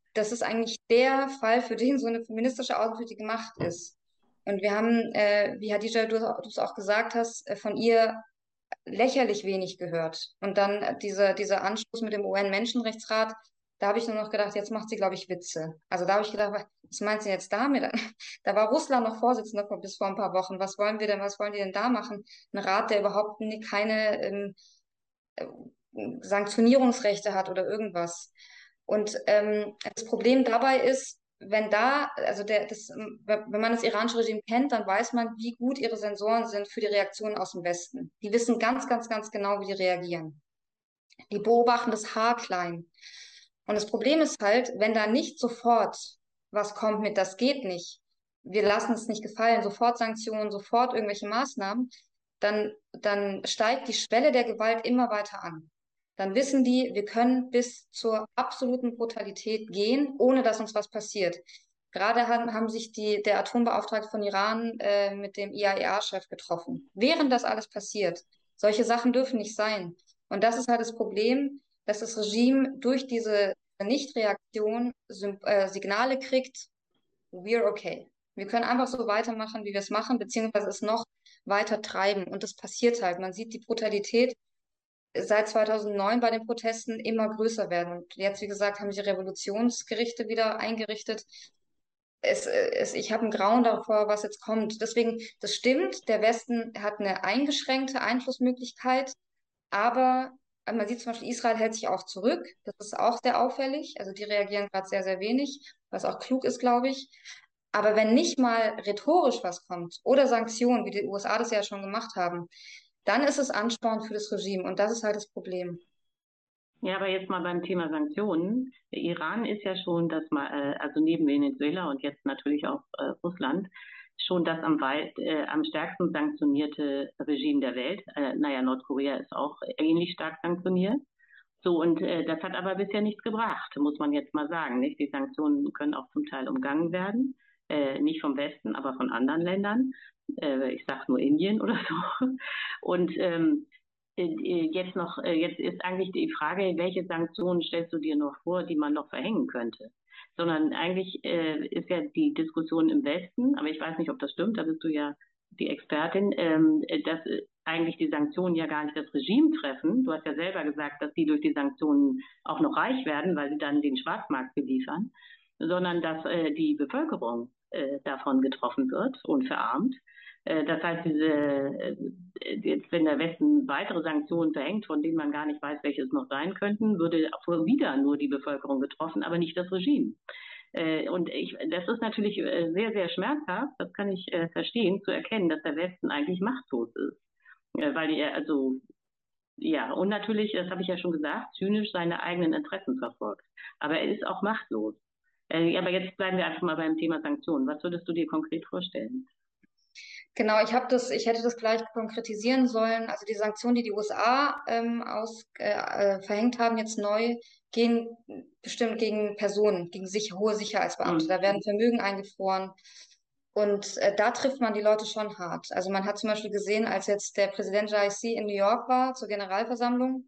das ist eigentlich der Fall, für den so eine feministische Außenpolitik gemacht ist. Und wir haben, äh, wie Hadija, du, du es auch gesagt hast, äh, von ihr lächerlich wenig gehört. Und dann äh, diese, dieser Anschluss mit dem U N-Menschenrechtsrat, da habe ich nur noch gedacht, jetzt macht sie, glaube ich, Witze. Also da habe ich gedacht, was meinst du jetzt damit? Da war Russland noch Vorsitzender vor- bis vor ein paar Wochen. Was wollen wir denn, was wollen die denn da machen? Ein Rat, der überhaupt nie- keine ähm, äh, Sanktionierungsrechte hat oder irgendwas. Und ähm, das Problem dabei ist, wenn da, also der, das, wenn man das iranische Regime kennt, dann weiß man, wie gut ihre Sensoren sind für die Reaktionen aus dem Westen. Die wissen ganz, ganz, ganz genau, wie die reagieren. Die beobachten das haarklein. Und das Problem ist halt, wenn da nicht sofort was kommt mit, das geht nicht, wir lassen es nicht gefallen, sofort Sanktionen, sofort irgendwelche Maßnahmen, dann, dann steigt die Schwelle der Gewalt immer weiter an. Dann wissen die, wir können bis zur absoluten Brutalität gehen, ohne dass uns was passiert. Gerade haben, haben sich die, der Atombeauftragte von Iran äh, mit dem I A E A-Chef getroffen. Während das alles passiert, solche Sachen dürfen nicht sein. Und das ist halt das Problem, dass das Regime durch diese Nichtreaktion Sym- äh, Signale kriegt, we're okay. Wir können einfach so weitermachen, wie wir es machen, beziehungsweise es noch weiter treiben. Und das passiert halt. Man sieht die Brutalität seit zweitausendneun bei den Protesten immer größer werden. Und jetzt, wie gesagt, haben sie Revolutionsgerichte wieder eingerichtet. Es, äh, es, ich habe ein Grauen davor, was jetzt kommt. Deswegen, das stimmt, der Westen hat eine eingeschränkte Einflussmöglichkeit, aber äh, man sieht zum Beispiel, Israel hält sich auch zurück. Das ist auch sehr auffällig. Also die reagieren gerade sehr, sehr wenig, was auch klug ist, glaube ich. Aber wenn nicht mal rhetorisch was kommt oder Sanktionen, wie die U S A das ja schon gemacht haben, dann ist es Ansporn für das Regime. Und das ist halt das Problem. Ja, aber jetzt mal beim Thema Sanktionen. Der Iran ist ja schon das mal, äh, also neben Venezuela und jetzt natürlich auch äh, Russland, schon das am weit, äh, am stärksten sanktionierte Regime der Welt. Äh, naja, Nordkorea ist auch ähnlich stark sanktioniert. So, und äh, das hat aber bisher nichts gebracht, muss man jetzt mal sagen. Nicht? Die Sanktionen können auch zum Teil umgangen werden, äh, nicht vom Westen, aber von anderen Ländern. Äh, ich sage nur Indien oder so. Und ähm, jetzt noch, jetzt ist eigentlich die Frage, welche Sanktionen stellst du dir noch vor, die man noch verhängen könnte? Sondern eigentlich äh, ist ja die Diskussion im Westen, aber ich weiß nicht, ob das stimmt, da bist du ja die Expertin, ähm, dass eigentlich die Sanktionen ja gar nicht das Regime treffen. Du hast ja selber gesagt, dass die durch die Sanktionen auch noch reich werden, weil sie dann den Schwarzmarkt beliefern, sondern dass äh, die Bevölkerung äh, davon getroffen wird und verarmt. Das heißt, diese, jetzt, wenn der Westen weitere Sanktionen verhängt, von denen man gar nicht weiß, welche es noch sein könnten, würde wieder nur die Bevölkerung getroffen, aber nicht das Regime. Und ich, das ist natürlich sehr, sehr schmerzhaft, das kann ich verstehen, zu erkennen, dass der Westen eigentlich machtlos ist. Weil er, also, ja, und natürlich, das habe ich ja schon gesagt, zynisch seine eigenen Interessen verfolgt. Aber er ist auch machtlos. Aber jetzt bleiben wir einfach mal beim Thema Sanktionen. Was würdest du dir konkret vorstellen? Genau, ich habe das, ich hätte das gleich konkretisieren sollen. Also die Sanktionen, die die U S A ähm, aus, äh, äh, verhängt haben, jetzt neu, gehen bestimmt gegen Personen, gegen sich, hohe Sicherheitsbeamte. Da werden Vermögen eingefroren. Und äh, da trifft man die Leute schon hart. Also man hat zum Beispiel gesehen, als jetzt der Präsident Raisi in New York war zur Generalversammlung,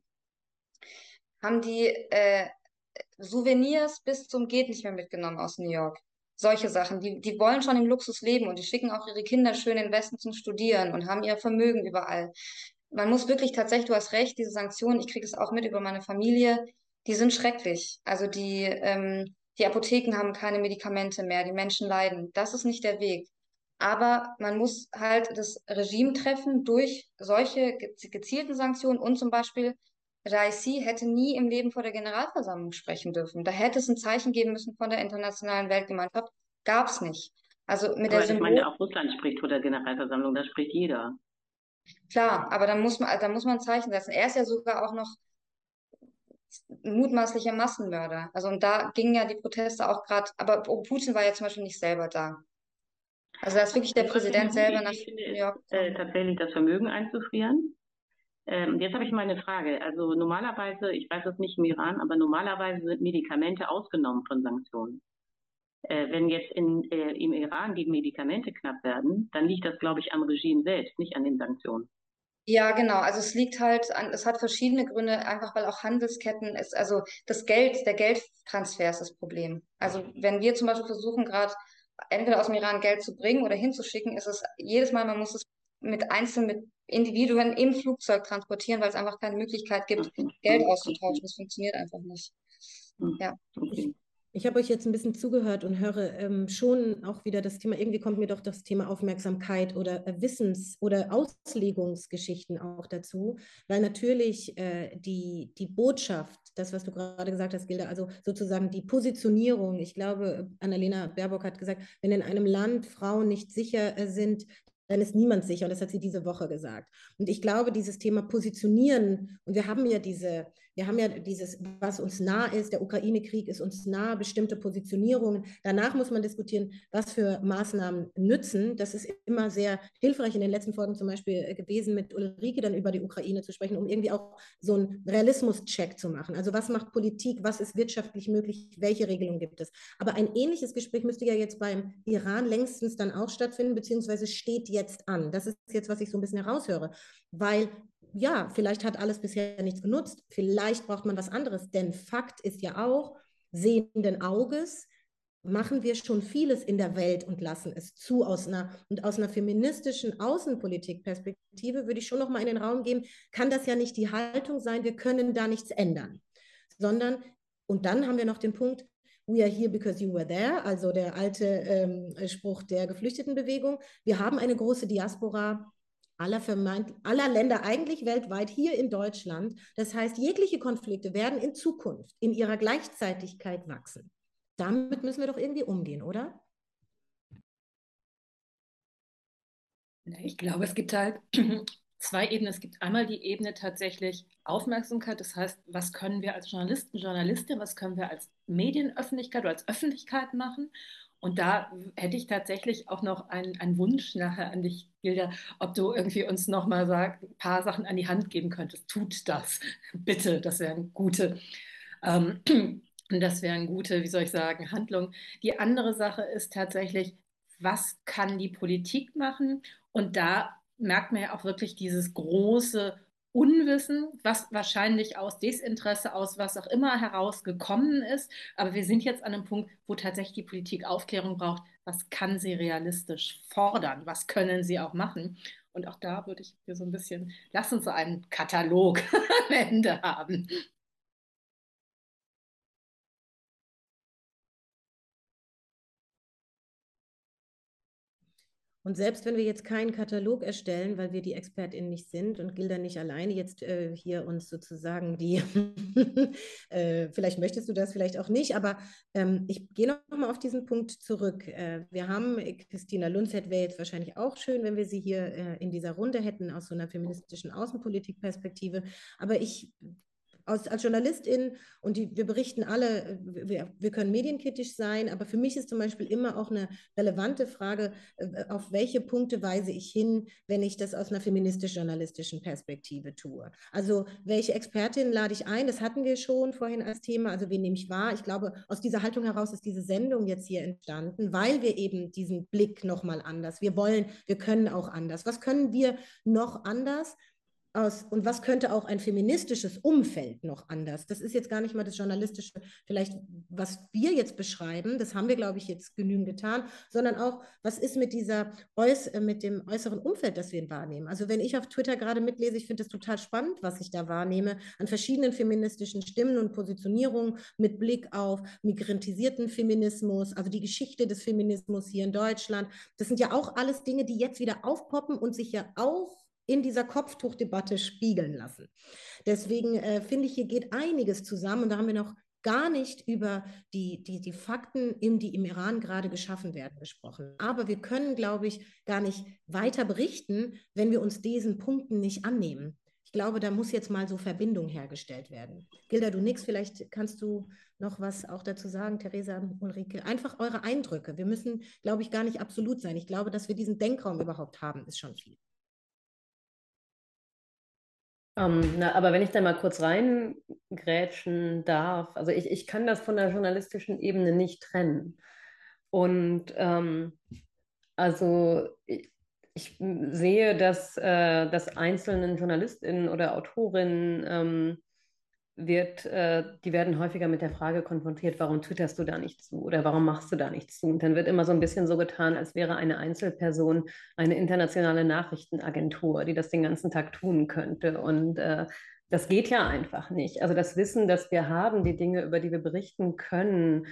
haben die äh, Souvenirs bis zum geht nicht mehr mitgenommen aus New York. Solche Sachen. Die, die wollen schon im Luxus leben und die schicken auch ihre Kinder schön in den Westen zum Studieren und haben ihr Vermögen überall. Man muss wirklich tatsächlich, du hast recht, diese Sanktionen, ich kriege es auch mit über meine Familie, die sind schrecklich. Also die, ähm, die Apotheken haben keine Medikamente mehr, die Menschen leiden. Das ist nicht der Weg. Aber man muss halt das Regime treffen durch solche gezielten Sanktionen und zum Beispiel Raisi hätte nie im Leben vor der Generalversammlung sprechen dürfen. Da hätte es ein Zeichen geben müssen von der internationalen Weltgemeinschaft. Gab es nicht. Also mit der Aber ich Symbol. meine, auch Russland spricht vor der Generalversammlung, da spricht jeder. Klar, aber da muss man, da muss man ein Zeichen setzen. Er ist ja sogar auch noch mutmaßlicher Massenmörder. Also und da gingen ja die Proteste auch gerade, aber Putin war ja zum Beispiel nicht selber da. Also da ist wirklich der Also, was ich eine Präsident gute selber nach Idee finde, New ist York äh, gekommen. tatsächlich das Vermögen einzufrieren. Ähm, jetzt habe ich mal eine Frage. Also normalerweise, ich weiß es nicht im Iran, aber normalerweise sind Medikamente ausgenommen von Sanktionen. Äh, wenn jetzt in, äh, im Iran die Medikamente knapp werden, dann liegt das, glaube ich, am Regime selbst, nicht an den Sanktionen. Ja, genau. Also es liegt halt an, es hat verschiedene Gründe, einfach weil auch Handelsketten ist, also das Geld, der Geldtransfer ist das Problem. Also wenn wir zum Beispiel versuchen, gerade entweder aus dem Iran Geld zu bringen oder hinzuschicken, ist es jedes Mal, man muss es mit einzeln, mit Individuen im Flugzeug transportieren, weil es einfach keine Möglichkeit gibt, Geld auszutauschen. Das funktioniert einfach nicht. Ja. Ich, ich habe euch jetzt ein bisschen zugehört und höre ähm, schon auch wieder das Thema, irgendwie kommt mir doch das Thema Aufmerksamkeit oder äh, Wissens- oder Auslegungsgeschichten auch dazu, weil natürlich äh, die, die Botschaft, das, was du gerade gesagt hast, Gilda, also sozusagen die Positionierung, ich glaube, Annalena Baerbock hat gesagt, wenn in einem Land Frauen nicht sicher äh, sind, dann ist niemand sicher. Und das hat sie diese Woche gesagt. Und ich glaube, dieses Thema Positionieren, und wir haben ja diese, wir haben ja dieses, was uns nah ist, der Ukraine-Krieg ist uns nah, bestimmte Positionierungen. Danach muss man diskutieren, was für Maßnahmen nützen. Das ist immer sehr hilfreich in den letzten Folgen zum Beispiel gewesen, mit Ulrike dann über die Ukraine zu sprechen, um irgendwie auch so einen Realismus-Check zu machen. Also was macht Politik, was ist wirtschaftlich möglich, welche Regelungen gibt es. Aber ein ähnliches Gespräch müsste ja jetzt beim Iran längstens dann auch stattfinden, beziehungsweise steht jetzt an. Das ist jetzt, was ich so ein bisschen heraushöre, weil ja, vielleicht hat alles bisher nichts genutzt, vielleicht braucht man was anderes, denn Fakt ist ja auch, sehenden Auges machen wir schon vieles in der Welt und lassen es zu aus einer, und aus einer feministischen Außenpolitikperspektive würde ich schon noch mal in den Raum geben, kann das ja nicht die Haltung sein, wir können da nichts ändern, sondern, und dann haben wir noch den Punkt, we are here because you were there, also der alte ähm, Spruch der Geflüchtetenbewegung, wir haben eine große Diaspora, aller, vermeint, aller Länder eigentlich weltweit, hier in Deutschland. Das heißt, jegliche Konflikte werden in Zukunft in ihrer Gleichzeitigkeit wachsen. Damit müssen wir doch irgendwie umgehen, oder? Ich glaube, es gibt halt zwei Ebenen. Es gibt einmal die Ebene tatsächlich Aufmerksamkeit. Das heißt, was können wir als Journalisten, Journalistin, was können wir als Medienöffentlichkeit oder als Öffentlichkeit machen? Und da hätte ich tatsächlich auch noch einen, einen Wunsch nachher an dich, Gilda, ob du irgendwie uns nochmal sag, ein paar Sachen an die Hand geben könntest. Tut das, bitte. Das wären gute, ähm, das wären gute, wie soll ich sagen, Handlungen. Die andere Sache ist tatsächlich, was kann die Politik machen? Und da merkt man ja auch wirklich dieses große Unwissen, was wahrscheinlich aus Desinteresse, aus was auch immer herausgekommen ist. Aber wir sind jetzt an einem Punkt, wo tatsächlich die Politik Aufklärung braucht. Was kann sie realistisch fordern? Was können sie auch machen? Und auch da würde ich hier so ein bisschen, lass uns so einen Katalog am Ende haben. Und selbst wenn wir jetzt keinen Katalog erstellen, weil wir die ExpertInnen nicht sind und Gilda nicht alleine jetzt äh, hier uns sozusagen die, äh, vielleicht möchtest du das, vielleicht auch nicht, aber ähm, ich gehe noch mal auf diesen Punkt zurück. Äh, wir haben, Christina Lundstedt wäre jetzt wahrscheinlich auch schön, wenn wir sie hier äh, in dieser Runde hätten, aus so einer feministischen Außenpolitikperspektive, aber ich als, als Journalistin und die, wir berichten alle, wir, wir können medienkritisch sein, aber für mich ist zum Beispiel immer auch eine relevante Frage, auf welche Punkte weise ich hin, wenn ich das aus einer feministisch-journalistischen Perspektive tue. Also welche Expertinnen lade ich ein, das hatten wir schon vorhin als Thema, also wen nehme ich wahr. Ich glaube, aus dieser Haltung heraus ist diese Sendung jetzt hier entstanden, weil wir eben diesen Blick nochmal anders, wir wollen, wir können auch anders. Was können wir noch anders? Aus, und was könnte auch ein feministisches Umfeld noch anders? Das ist jetzt gar nicht mal das Journalistische, vielleicht was wir jetzt beschreiben, das haben wir, glaube ich, jetzt genügend getan, sondern auch, was ist mit dieser mit dem äußeren Umfeld, das wir wahrnehmen? Also wenn ich auf Twitter gerade mitlese, ich finde das total spannend, was ich da wahrnehme, an verschiedenen feministischen Stimmen und Positionierungen mit Blick auf migrantisierten Feminismus, also die Geschichte des Feminismus hier in Deutschland. Das sind ja auch alles Dinge, die jetzt wieder aufpoppen und sich ja auch in dieser Kopftuchdebatte spiegeln lassen. Deswegen äh, finde ich, hier geht einiges zusammen und da haben wir noch gar nicht über die, die, die Fakten, in, die im Iran gerade geschaffen werden, gesprochen. Aber wir können, glaube ich, gar nicht weiter berichten, wenn wir uns diesen Punkten nicht annehmen. Ich glaube, da muss jetzt mal so Verbindung hergestellt werden. Gilda, du nix, vielleicht kannst du noch was auch dazu sagen, Theresa, Ulrike. Einfach eure Eindrücke. Wir müssen, glaube ich, gar nicht absolut sein. Ich glaube, dass wir diesen Denkraum überhaupt haben, ist schon viel. Ähm, na, aber wenn ich da mal kurz reingrätschen darf, also ich, ich kann das von der journalistischen Ebene nicht trennen. Und ähm, also ich, ich sehe, dass, äh, dass einzelnen JournalistInnen oder Autorinnen ähm, wird, äh, die werden häufiger mit der Frage konfrontiert, warum twitterst du da nicht zu oder warum machst du da nichts zu? Und dann wird immer so ein bisschen so getan, als wäre eine Einzelperson eine internationale Nachrichtenagentur, die das den ganzen Tag tun könnte. Und äh, das geht ja einfach nicht. Also das Wissen, das wir haben, die Dinge, über die wir berichten können,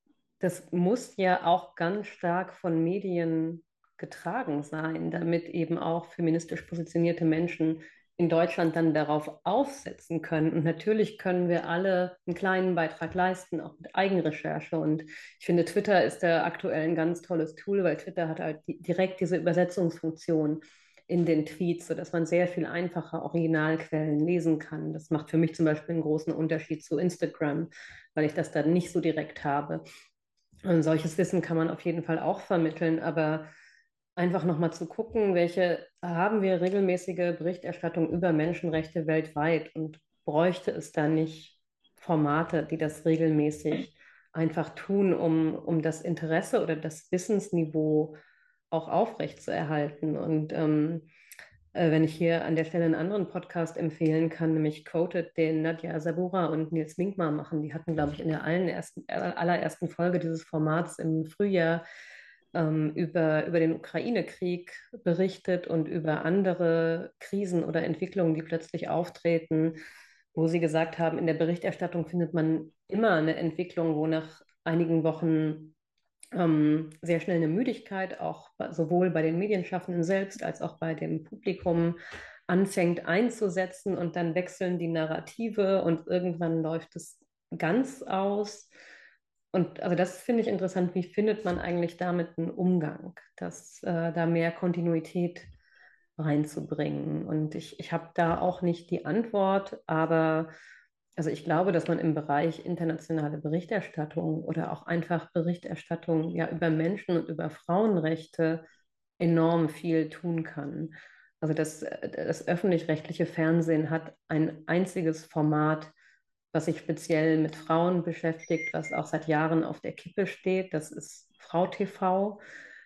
das muss ja auch ganz stark von Medien getragen sein, damit eben auch feministisch positionierte Menschen in Deutschland dann darauf aufsetzen können. Und natürlich können wir alle einen kleinen Beitrag leisten, auch mit Eigenrecherche. Und ich finde, Twitter ist da aktuell ein ganz tolles Tool, weil Twitter hat halt die, direkt diese Übersetzungsfunktion in den Tweets, sodass man sehr viel einfacher Originalquellen lesen kann. Das macht für mich zum Beispiel einen großen Unterschied zu Instagram, weil ich das dann nicht so direkt habe. Und solches Wissen kann man auf jeden Fall auch vermitteln, aber einfach nochmal zu gucken, welche haben wir regelmäßige Berichterstattung über Menschenrechte weltweit und bräuchte es da nicht Formate, die das regelmäßig einfach tun, um, um das Interesse oder das Wissensniveau auch aufrechtzuerhalten. Und ähm, äh, wenn ich hier an der Stelle einen anderen Podcast empfehlen kann, nämlich Quoted, den Nadja Sabura und Nils Minkmar machen. Die hatten, glaube ich, in der allerersten, allerersten Folge dieses Formats im Frühjahr ähm, über, über den Ukraine-Krieg berichtet und über andere Krisen oder Entwicklungen, die plötzlich auftreten, wo sie gesagt haben, in der Berichterstattung findet man immer eine Entwicklung, wo nach einigen Wochen ähm, sehr schnell eine Müdigkeit, auch sowohl bei den Medienschaffenden selbst als auch bei dem Publikum anfängt einzusetzen und dann wechseln die Narrative und irgendwann läuft es ganz aus. Und also das finde ich interessant, wie findet man eigentlich damit einen Umgang, dass äh, da mehr Kontinuität reinzubringen. Und ich, ich habe da auch nicht die Antwort, aber also ich glaube, dass man im Bereich internationale Berichterstattung oder auch einfach Berichterstattung ja über Menschen und über Frauenrechte enorm viel tun kann. Also das, das öffentlich-rechtliche Fernsehen hat ein einziges Format, was sich speziell mit Frauen beschäftigt, was auch seit Jahren auf der Kippe steht. Das ist Frau T V.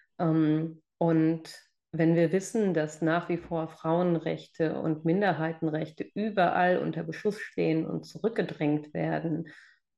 Ähm, und wenn wir wissen, dass nach wie vor Frauenrechte und Minderheitenrechte überall unter Beschuss stehen und zurückgedrängt werden,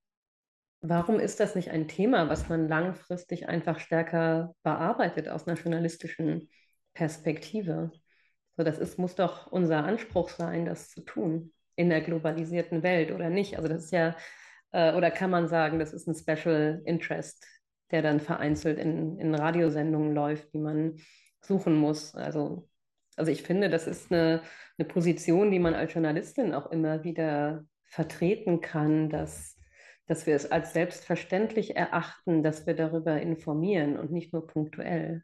warum ist das nicht ein Thema, was man langfristig einfach stärker bearbeitet aus einer journalistischen Perspektive? So, das ist, muss doch unser Anspruch sein, das zu tun in der globalisierten Welt, oder nicht? Also das ist ja, äh, oder kann man sagen, das ist ein Special Interest, der dann vereinzelt in, in Radiosendungen läuft, die man suchen muss. Also, also ich finde, das ist eine, eine Position, die man als Journalistin auch immer wieder vertreten kann, dass, dass wir es als selbstverständlich erachten, dass wir darüber informieren und nicht nur punktuell.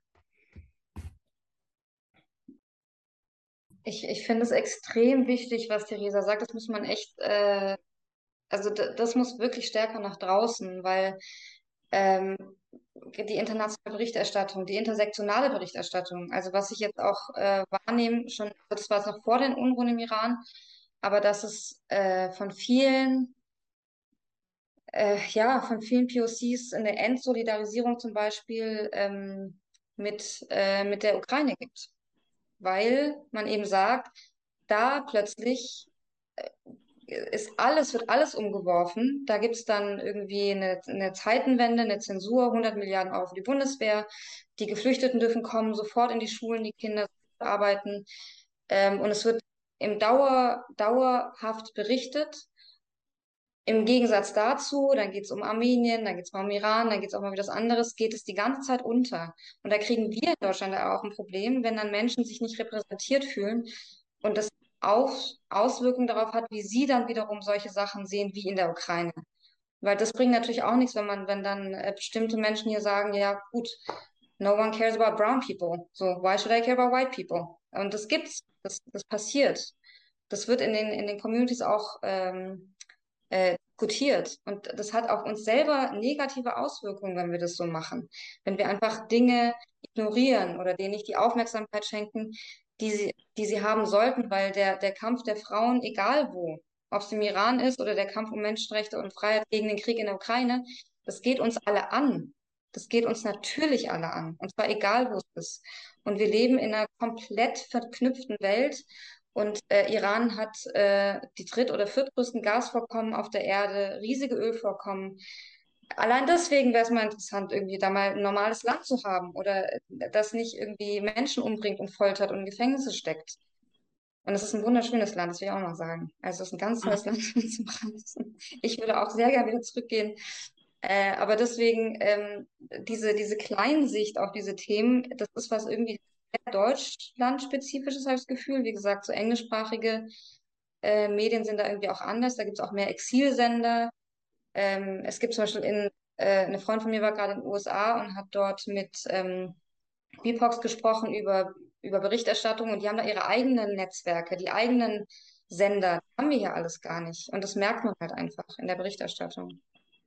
Ich, ich finde es extrem wichtig, was Theresa sagt. Das muss man echt, äh, also das muss wirklich stärker nach draußen, weil ähm, die internationale Berichterstattung, die intersektionale Berichterstattung, also was ich jetzt auch äh, wahrnehme, schon, das war es noch vor den Unruhen im Iran, aber dass es äh, von vielen, äh, ja, von vielen P O Cs eine Entsolidarisierung zum Beispiel ähm, mit, äh, mit der Ukraine gibt, weil man eben sagt, da plötzlich ist alles, wird alles umgeworfen. Da gibt es dann irgendwie eine, eine Zeitenwende, eine Zensur, hundert Milliarden Euro für die Bundeswehr. Die Geflüchteten dürfen kommen, sofort in die Schulen, die Kinder arbeiten. Ähm, und es wird im Dauer, dauerhaft berichtet. Im Gegensatz dazu, dann geht es um Armenien, dann geht es mal um Iran, dann geht es auch mal wieder was anderes, geht es die ganze Zeit unter. Und da kriegen wir in Deutschland auch ein Problem, wenn dann Menschen sich nicht repräsentiert fühlen und das auch Auswirkungen darauf hat, wie sie dann wiederum solche Sachen sehen wie in der Ukraine. Weil das bringt natürlich auch nichts, wenn man, wenn dann äh, bestimmte Menschen hier sagen, ja gut, no one cares about brown people, so why should I care about white people? Und das gibt's, das, das passiert. Das wird in den, in den Communities auch ähm, äh, diskutiert. Und das hat auf uns selber negative Auswirkungen, wenn wir das so machen. Wenn wir einfach Dinge ignorieren oder denen nicht die Aufmerksamkeit schenken, die sie, die sie haben sollten, weil der, der Kampf der Frauen, egal wo, ob es im Iran ist oder der Kampf um Menschenrechte und Freiheit gegen den Krieg in der Ukraine, das geht uns alle an. Das geht uns natürlich alle an. Und zwar egal, wo es ist. Und wir leben in einer komplett verknüpften Welt. Und äh, Iran hat äh, die dritt- oder viertgrößten Gasvorkommen auf der Erde, riesige Ölvorkommen. Allein deswegen wäre es mal interessant, irgendwie da mal ein normales Land zu haben oder äh, das nicht irgendwie Menschen umbringt und foltert und in Gefängnisse steckt. Und es ist ein wunderschönes Land, das will ich auch mal sagen. Also es ist ein ganz tolles Land zum Reisen. Ich würde auch sehr gerne wieder zurückgehen. Äh, aber deswegen ähm, diese, diese Kleinsicht auf diese Themen, das ist was irgendwie sehr deutschlandspezifisches, habe ich das Gefühl. Wie gesagt, so englischsprachige äh, Medien sind da irgendwie auch anders. Da gibt es auch mehr Exilsender. Ähm, es gibt zum Beispiel in, äh, eine Freundin von mir war gerade in den U S A und hat dort mit ähm, B I P O X gesprochen über, über Berichterstattung und die haben da ihre eigenen Netzwerke, die eigenen Sender. Das haben wir hier alles gar nicht. Und das merkt man halt einfach in der Berichterstattung.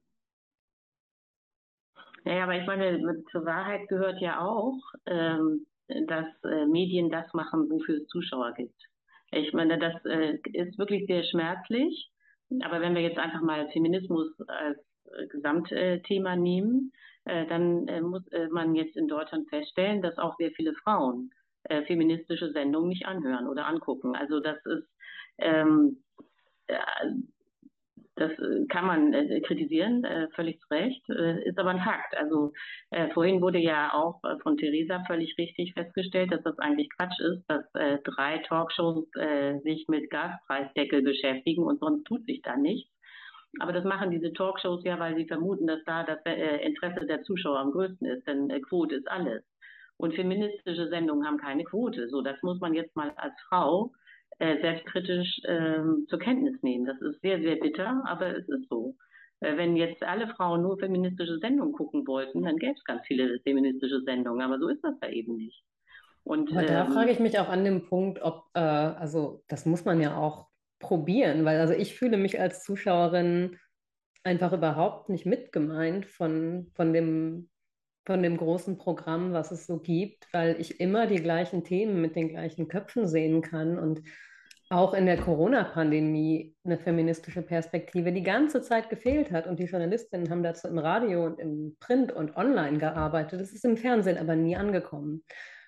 Ja, aber ich meine, zur Wahrheit gehört ja auch, ähm, dass äh, Medien das machen, wofür es Zuschauer gibt. Ich meine, das äh, ist wirklich sehr schmerzlich. Aber wenn wir jetzt einfach mal Feminismus als äh, Gesamtthema nehmen, äh, dann äh, muss äh, man jetzt in Deutschland feststellen, dass auch sehr viele Frauen äh, feministische Sendungen nicht anhören oder angucken. Also das ist ähm, äh, das äh, kann man äh, kritisieren, äh, völlig zu Recht, äh, ist aber ein Fakt. Also äh, vorhin wurde ja auch äh, von Theresa völlig richtig festgestellt, dass das eigentlich Quatsch ist, dass äh, drei Talkshows äh, sich mit Gaspreisdeckel beschäftigen und sonst tut sich da nichts. Aber das machen diese Talkshows ja, weil sie vermuten, dass da das äh, Interesse der Zuschauer am größten ist, denn äh, Quote ist alles. Und feministische Sendungen haben keine Quote. So, das muss man jetzt mal als Frau äh, selbstkritisch ähm, zur Kenntnis nehmen. Das ist sehr, sehr bitter, aber es ist so. Äh, wenn jetzt alle Frauen nur feministische Sendungen gucken wollten, dann gäbe es ganz viele feministische Sendungen, aber so ist das da eben nicht. Und Aber da frage ähm, ich mich auch an dem Punkt, ob, äh, also das muss man ja auch probieren, weil also ich fühle mich als Zuschauerin einfach überhaupt nicht mitgemeint von, von dem, von dem großen Programm, was es so gibt, weil ich immer die gleichen Themen mit den gleichen Köpfen sehen kann und auch in der Corona-Pandemie eine feministische Perspektive die ganze Zeit gefehlt hat und die Journalistinnen haben dazu im Radio und im Print und online gearbeitet. Das ist im Fernsehen aber nie angekommen.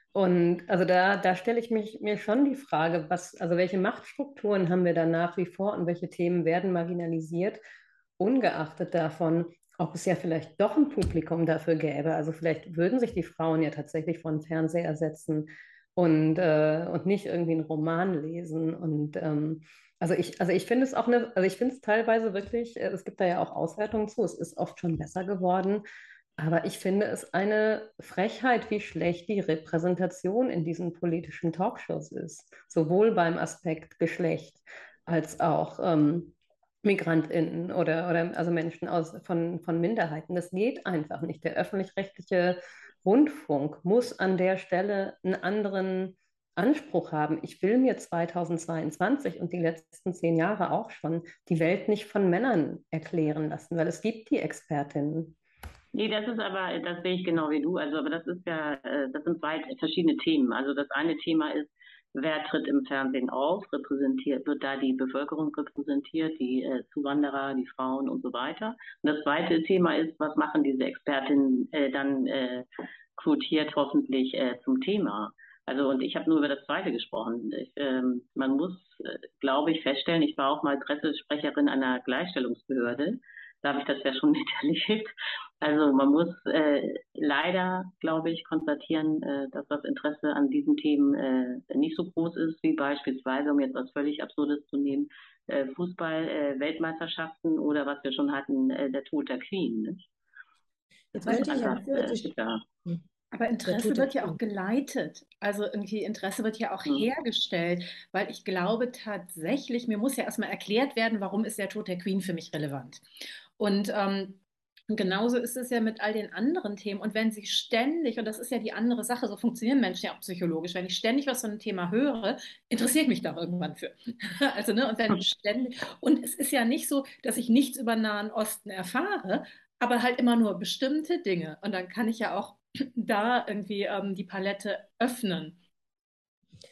Und also da, da stelle ich mich, mir schon die Frage, was, also welche Machtstrukturen haben wir da nach wie vor und welche Themen werden marginalisiert, ungeachtet davon, ob es ja vielleicht doch ein Publikum dafür gäbe. Also vielleicht würden sich die Frauen ja tatsächlich vor den Fernseher setzen und, äh, und nicht irgendwie einen Roman lesen. Und ähm, also ich, also ich finde es auch eine, also ich finde es teilweise wirklich, äh, es gibt da ja auch Auswertungen zu, es ist oft schon besser geworden. Aber ich finde es eine Frechheit, wie schlecht die Repräsentation in diesen politischen Talkshows ist. Sowohl beim Aspekt Geschlecht als auch ähm, MigrantInnen oder, oder also Menschen aus, von, von Minderheiten. Das geht einfach nicht. Der öffentlich-rechtliche Rundfunk muss an der Stelle einen anderen Anspruch haben. Ich will mir zweitausendzweiundzwanzig und die letzten zehn Jahre auch schon die Welt nicht von Männern erklären lassen, weil es gibt die Expertinnen. Nee, das ist aber, das sehe ich genau wie du. Also, aber das ist ja, äh, das sind zwei verschiedene Themen. Also das eine Thema ist, wer tritt im Fernsehen auf, repräsentiert, wird da die Bevölkerung repräsentiert, die äh, Zuwanderer, die Frauen und so weiter. Und das zweite Thema ist, was machen diese Expertinnen äh, dann äh, quotiert hoffentlich äh, zum Thema. Also und ich habe nur über das zweite gesprochen. Ich, ähm, man muss, äh, glaube ich, feststellen, ich war auch mal Pressesprecherin einer Gleichstellungsbehörde. Da habe ich das ja schon miterlebt. Also man muss äh, leider, glaube ich, konstatieren, äh, dass das Interesse an diesen Themen äh, nicht so groß ist, wie beispielsweise, um jetzt was völlig Absurdes zu nehmen, äh, Fußball-Weltmeisterschaften äh, oder was wir schon hatten, äh, der Tod der Queen. Nicht? Jetzt Das ist könnte ich ja einfach äh, theoretisch. bitter. Aber Der Interesse Tod der wird ja auch Queen. geleitet. Also irgendwie Interesse wird ja auch Hm. hergestellt, weil ich glaube tatsächlich, mir muss ja erstmal erklärt werden, warum ist der Tod der Queen für mich relevant. Und ähm, genauso ist es ja mit all den anderen Themen. Und wenn sie ständig, und das ist ja die andere Sache, so funktionieren Menschen ja auch psychologisch, wenn ich ständig was von einem Thema höre, interessiert mich da irgendwann für. Also, ne, und wenn ständig, und es ist ja nicht so, dass ich nichts über den Nahen Osten erfahre, aber halt immer nur bestimmte Dinge. Und dann kann ich ja auch da irgendwie ähm, die Palette öffnen.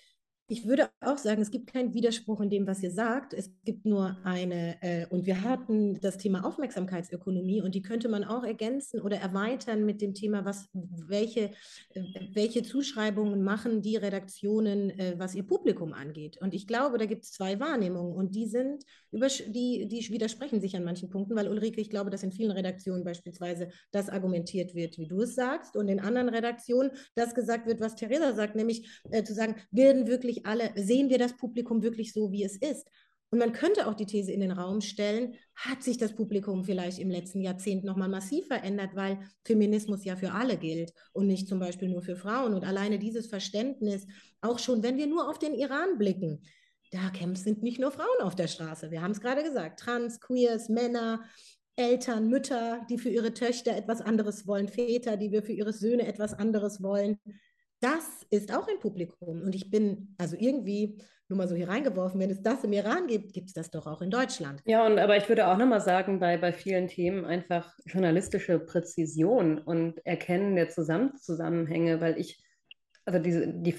Ich würde auch sagen, es gibt keinen Widerspruch in dem, was ihr sagt. Es gibt nur eine, äh, und wir hatten das Thema Aufmerksamkeitsökonomie und die könnte man auch ergänzen oder erweitern mit dem Thema, was, welche, äh, welche Zuschreibungen machen die Redaktionen, äh, was ihr Publikum angeht. Und ich glaube, da gibt es zwei Wahrnehmungen und die sind, die, die widersprechen sich an manchen Punkten, weil Ulrike, ich glaube, dass in vielen Redaktionen beispielsweise das argumentiert wird, wie du es sagst, und in anderen Redaktionen das gesagt wird, was Theresa sagt, nämlich äh, zu sagen, werden wirklich alle, sehen wir das Publikum wirklich so, wie es ist? Und man könnte auch die These in den Raum stellen, hat sich das Publikum vielleicht im letzten Jahrzehnt nochmal massiv verändert, weil Feminismus ja für alle gilt und nicht zum Beispiel nur für Frauen. Und alleine dieses Verständnis, auch schon, wenn wir nur auf den Iran blicken, da sind nicht nur Frauen auf der Straße. Wir haben es gerade gesagt, Trans, Queers, Männer, Eltern, Mütter, die für ihre Töchter etwas anderes wollen, Väter, die wir für ihre Söhne etwas anderes wollen. Das ist auch ein Publikum. Und ich bin also irgendwie nur mal so hier reingeworfen, wenn es das im Iran gibt, gibt es das doch auch in Deutschland. Ja, und aber ich würde auch nochmal sagen, bei, bei vielen Themen einfach journalistische Präzision und Erkennen der Zusammen Zusammenhänge, weil ich, also diese, die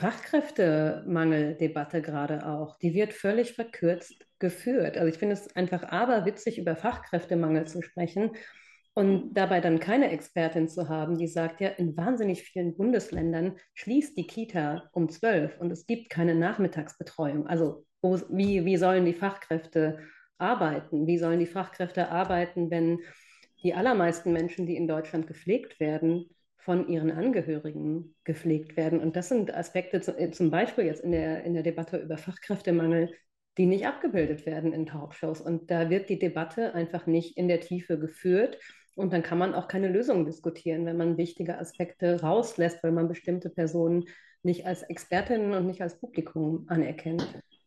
Fachkräftemangeldebatte gerade auch, die wird völlig verkürzt geführt. Also ich finde es einfach aberwitzig, über Fachkräftemangel zu sprechen und dabei dann keine Expertin zu haben, die sagt, ja, in wahnsinnig vielen Bundesländern schließt die Kita um zwölf und es gibt keine Nachmittagsbetreuung. Also wo, wie, wie sollen die Fachkräfte arbeiten? Wie sollen die Fachkräfte arbeiten, wenn die allermeisten Menschen, die in Deutschland gepflegt werden, von ihren Angehörigen gepflegt werden? Und das sind Aspekte, zum Beispiel jetzt in der, in der Debatte über Fachkräftemangel, die nicht abgebildet werden in Talkshows. Und da wird die Debatte einfach nicht in der Tiefe geführt. Und dann kann man auch keine Lösung diskutieren, wenn man wichtige Aspekte rauslässt, weil man bestimmte Personen nicht als Expertinnen und nicht als Publikum anerkennt.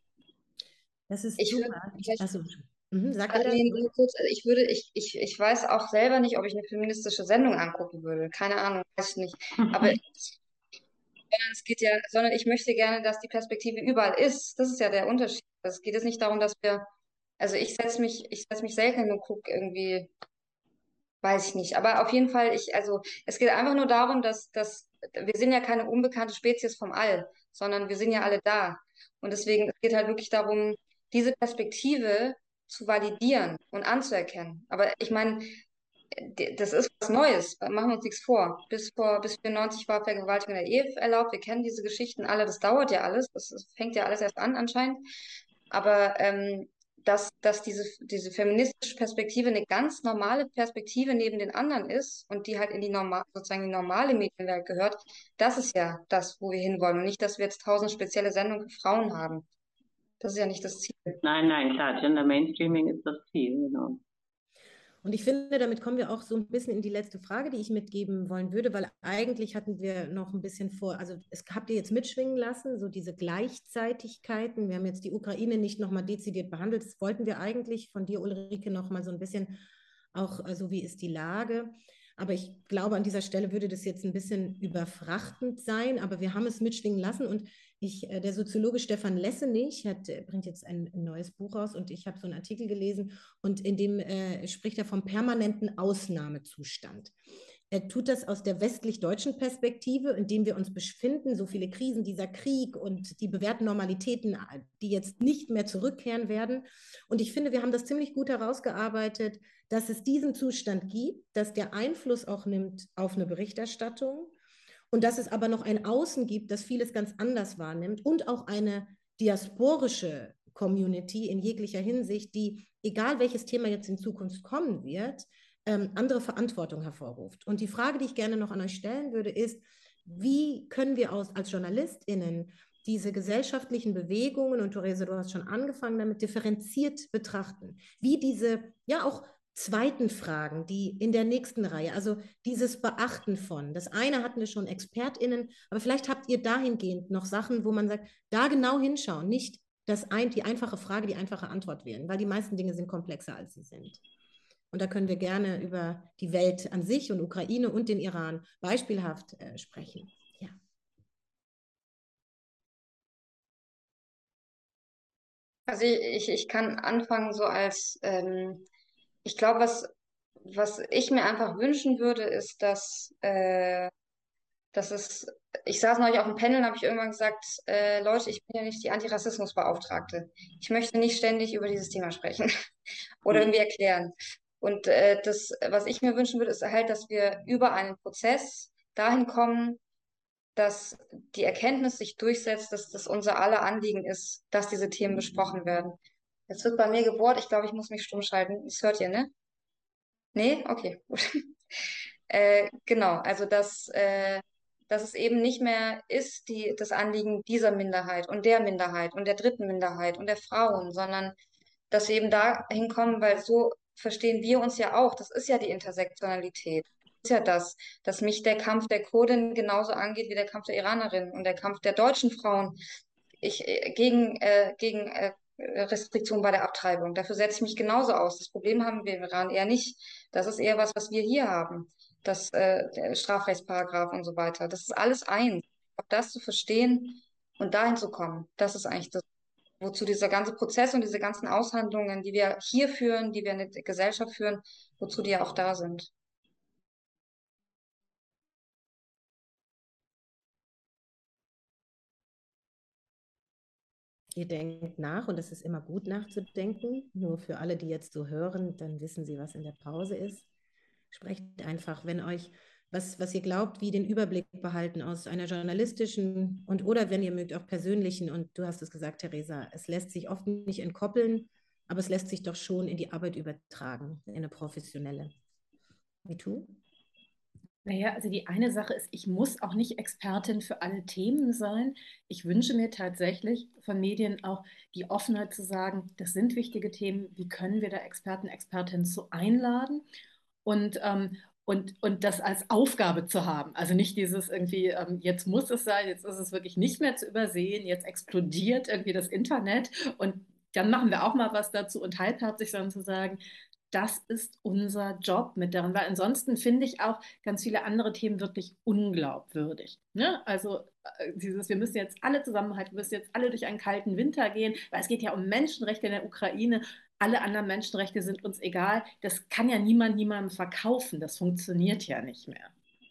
Das ist Ich super. würde Ich, also, mhm, sag Ah, dir nee, nur kurz, also ich würde, ich, ich, ich weiß auch selber nicht, ob ich eine feministische Sendung angucken würde. Keine Ahnung, weiß ich nicht. Aber sondern es geht ja, sondern ich möchte gerne, dass die Perspektive überall ist. Das ist ja der Unterschied. Also es geht jetzt nicht darum, dass wir, also ich setze mich, ich setze mich selten hin und gucke irgendwie, weiß ich nicht. Aber auf jeden Fall, ich, also es geht einfach nur darum, dass, dass wir sind ja keine unbekannte Spezies vom All, sondern wir sind ja alle da. Und deswegen, es geht halt wirklich darum, diese Perspektive zu validieren und anzuerkennen. Aber ich meine, d- das ist was Neues. Machen wir uns nichts vor. Bis vor, bis vierundneunzig war Vergewaltigung in der Ehe erlaubt. Wir kennen diese Geschichten alle. Das dauert ja alles. Das, das fängt ja alles erst an anscheinend. Aber ähm, dass, dass diese, diese feministische Perspektive eine ganz normale Perspektive neben den anderen ist und die halt in die normal, sozusagen die normale Medienwelt gehört, das ist ja das, wo wir hinwollen. Und nicht, dass wir jetzt tausend spezielle Sendungen für Frauen haben. Das ist ja nicht das Ziel. Nein, nein, klar, Gender Mainstreaming ist das Ziel, genau. Und ich finde, damit kommen wir auch so ein bisschen in die letzte Frage, die ich mitgeben wollen würde, weil eigentlich hatten wir noch ein bisschen vor, also es habt ihr jetzt mitschwingen lassen, so diese Gleichzeitigkeiten. Wir haben jetzt die Ukraine nicht nochmal dezidiert behandelt. Das wollten wir eigentlich von dir, Ulrike, nochmal so ein bisschen auch, also wie ist die Lage? Aber ich glaube, an dieser Stelle würde das jetzt ein bisschen überfrachtend sein, aber wir haben es mitschwingen lassen und ich, äh, der Soziologe Stefan Lessenich hat, bringt jetzt ein, ein neues Buch raus und ich habe so einen Artikel gelesen und in dem äh, spricht er vom permanenten Ausnahmezustand. Er tut das aus der westlich-deutschen Perspektive, in dem wir uns befinden, so viele Krisen, dieser Krieg und die bewährten Normalitäten, die jetzt nicht mehr zurückkehren werden. Und ich finde, wir haben das ziemlich gut herausgearbeitet, dass es diesen Zustand gibt, dass der Einfluss auch nimmt auf eine Berichterstattung und dass es aber noch ein Außen gibt, das vieles ganz anders wahrnimmt und auch eine diasporische Community in jeglicher Hinsicht, die, egal welches Thema jetzt in Zukunft kommen wird, ähm, andere Verantwortung hervorruft. Und die Frage, die ich gerne noch an euch stellen würde, ist, wie können wir aus, als JournalistInnen diese gesellschaftlichen Bewegungen, und Therese, du hast schon angefangen damit, differenziert betrachten, wie diese, ja auch zweiten Fragen, die in der nächsten Reihe, also dieses Beachten von, das eine hatten wir schon ExpertInnen, aber vielleicht habt ihr dahingehend noch Sachen, wo man sagt, da genau hinschauen, nicht das ein, die einfache Frage, die einfache Antwort wählen, weil die meisten Dinge sind komplexer, als sie sind. Und da können wir gerne über die Welt an sich und Ukraine und den Iran beispielhaft äh, sprechen. Ja. Also ich, ich kann anfangen so als, ähm, ich glaube, was, was ich mir einfach wünschen würde, ist, dass, äh, Das ist, ich saß neulich auf dem Panel und habe ich irgendwann gesagt, äh, Leute, ich bin ja nicht die Antirassismusbeauftragte. Ich möchte nicht ständig über dieses Thema sprechen oder irgendwie erklären. Und äh, das, was ich mir wünschen würde, ist halt, dass wir über einen Prozess dahin kommen, dass die Erkenntnis sich durchsetzt, dass das unser aller Anliegen ist, dass diese Themen besprochen werden. Jetzt wird bei mir gebohrt, ich glaube, ich muss mich stumm schalten. Das hört ihr, ne? Nee? Okay, gut. Äh, genau, also dass, äh, dass es eben nicht mehr ist, die, das Anliegen dieser Minderheit und der Minderheit und der dritten Minderheit und der Frauen, sondern dass wir eben dahin kommen, weil so verstehen wir uns ja auch. Das ist ja die Intersektionalität. Das ist ja das, dass mich der Kampf der Kurdin genauso angeht wie der Kampf der Iranerin und der Kampf der deutschen Frauen. Ich, äh, gegen, äh, gegen äh, Restriktionen bei der Abtreibung. Dafür setze ich mich genauso aus. Das Problem haben wir im Iran eher nicht. Das ist eher was, was wir hier haben. Das äh, der Strafrechtsparagraph und so weiter. Das ist alles eins. Auch das zu verstehen und dahin zu kommen, das ist eigentlich das, wozu dieser ganze Prozess und diese ganzen Aushandlungen, die wir hier führen, die wir in der Gesellschaft führen, wozu die ja auch da sind. Ihr denkt nach und es ist immer gut nachzudenken. Nur für alle, die jetzt so hören, dann wissen sie, was in der Pause ist. Sprecht einfach, wenn euch was, was ihr glaubt, wie den Überblick behalten aus einer journalistischen und oder wenn ihr mögt auch persönlichen. Und du hast es gesagt, Theresa, es lässt sich oft nicht entkoppeln, aber es lässt sich doch schon in die Arbeit übertragen, in eine professionelle. Wie du? Naja, also die eine Sache ist, ich muss auch nicht Expertin für alle Themen sein. Ich wünsche mir tatsächlich von Medien auch die Offenheit zu sagen, das sind wichtige Themen, wie können wir da Experten, Expertinnen zu einladen und, ähm, und, und das als Aufgabe zu haben. Also nicht dieses irgendwie, ähm, jetzt muss es sein, jetzt ist es wirklich nicht mehr zu übersehen, jetzt explodiert irgendwie das Internet und dann machen wir auch mal was dazu und halbherzig, sondern zu sagen, das ist unser Job mit darin, weil ansonsten finde ich auch ganz viele andere Themen wirklich unglaubwürdig. Ne? Also äh, dieses, wir müssen jetzt alle zusammenhalten, wir müssen jetzt alle durch einen kalten Winter gehen, weil es geht ja um Menschenrechte in der Ukraine. Alle anderen Menschenrechte sind uns egal. Das kann ja niemand niemandem verkaufen. Das funktioniert ja nicht mehr.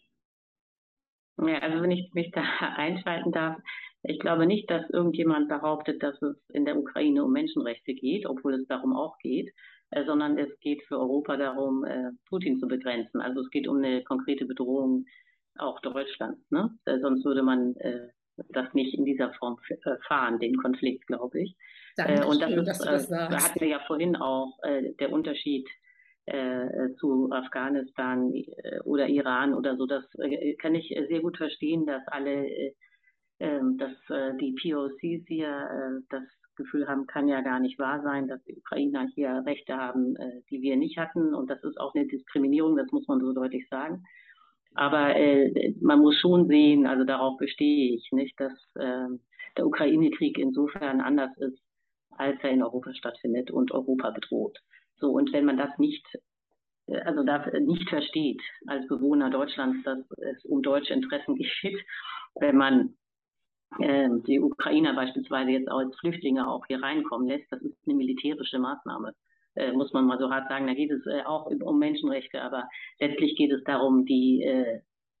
Ja, also wenn ich mich da einschalten darf, ich glaube nicht, dass irgendjemand behauptet, dass es in der Ukraine um Menschenrechte geht, obwohl es darum auch geht, äh, sondern es geht für Europa darum, äh, Putin zu begrenzen. Also es geht um eine konkrete Bedrohung auch Deutschlands. Ne? Äh, sonst würde man äh, das nicht in dieser Form äh, fahren, den Konflikt, glaube ich. Äh, und das Dankeschön, ist, dass du das äh, sagst. hatten wir ja vorhin auch äh, der Unterschied äh, zu Afghanistan äh, oder Iran oder so. Das äh, kann ich sehr gut verstehen, dass alle, äh, dass äh, die P O Cs hier äh, das Gefühl haben, kann ja gar nicht wahr sein, dass die Ukrainer hier Rechte haben, äh, die wir nicht hatten. Und das ist auch eine Diskriminierung, das muss man so deutlich sagen. Aber äh, man muss schon sehen, also darauf bestehe ich, nicht, dass äh, der Ukraine-Krieg insofern anders ist, als er in Europa stattfindet und Europa bedroht. So, und wenn man das nicht, also das nicht versteht als Bewohner Deutschlands, dass es um deutsche Interessen geht, wenn man äh, die Ukrainer beispielsweise jetzt auch als Flüchtlinge auch hier reinkommen lässt, das ist eine militärische Maßnahme. Äh, muss man mal so hart sagen, da geht es äh, auch um Menschenrechte, aber letztlich geht es darum, die, äh,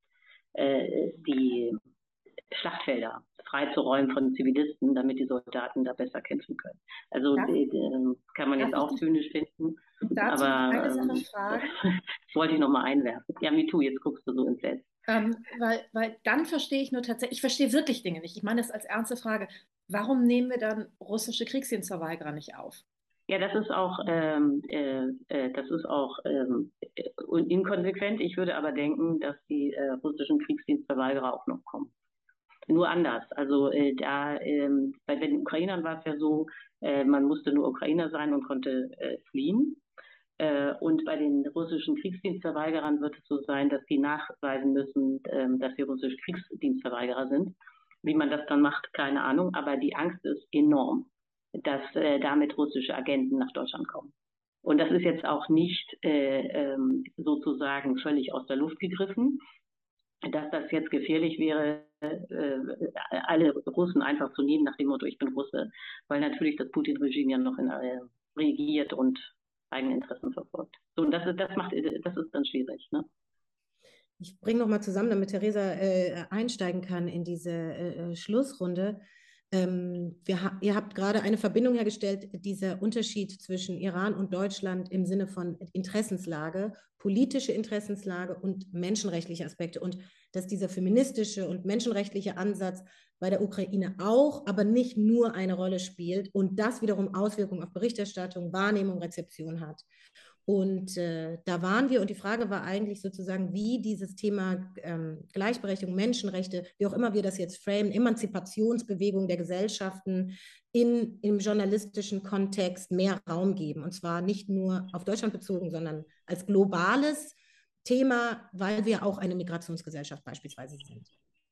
äh, die Schlachtfelder freizuräumen von Zivilisten, damit die Soldaten da besser kämpfen können. Also Darf, die, die, kann man jetzt auch dich, zynisch finden, dazu aber eine Sache ähm, fragen? das wollte ich nochmal einwerfen. Ja, MeToo, jetzt guckst du so ins Netz. Ähm, weil, weil dann verstehe ich nur tatsächlich, ich verstehe wirklich Dinge nicht. Ich meine das als ernste Frage. Warum nehmen wir dann russische Kriegsdienstverweigerer nicht auf? Ja, das ist auch, ähm, äh, äh, das ist auch ähm, inkonsequent. Ich würde aber denken, dass die äh, russischen Kriegsdienstverweigerer auch noch kommen. Nur anders. Also äh, da, ähm, bei den Ukrainern war es ja so, äh, man musste nur Ukrainer sein und konnte äh, fliehen. Äh, und bei den russischen Kriegsdienstverweigerern wird es so sein, dass sie nachweisen müssen, äh, dass sie russische Kriegsdienstverweigerer sind. Wie man das dann macht, keine Ahnung. Aber die Angst ist enorm, dass äh, damit russische Agenten nach Deutschland kommen. Und das ist jetzt auch nicht äh, ähm, sozusagen völlig aus der Luft gegriffen, dass das jetzt gefährlich wäre, äh, alle Russen einfach zu nehmen nach dem Motto, ich bin Russe, weil natürlich das Putin-Regime ja noch in, äh, regiert und eigene Interessen verfolgt. So, und das ist, das macht, das ist dann schwierig, ne? Ich bringe nochmal zusammen, damit Theresa äh, einsteigen kann in diese äh, Schlussrunde. Ähm, wir ha ihr habt gerade eine Verbindung hergestellt, dieser Unterschied zwischen Iran und Deutschland im Sinne von Interessenslage, politische Interessenslage und menschenrechtliche Aspekte. Und dass dieser feministische und menschenrechtliche Ansatz bei der Ukraine auch, aber nicht nur eine Rolle spielt und das wiederum Auswirkungen auf Berichterstattung, Wahrnehmung, Rezeption hat. Und äh, da waren wir und die Frage war eigentlich sozusagen, wie dieses Thema ähm, Gleichberechtigung, Menschenrechte, wie auch immer wir das jetzt framen, Emanzipationsbewegung der Gesellschaften in, im journalistischen Kontext mehr Raum geben. Und zwar nicht nur auf Deutschland bezogen, sondern als globales Thema, weil wir auch eine Migrationsgesellschaft beispielsweise sind.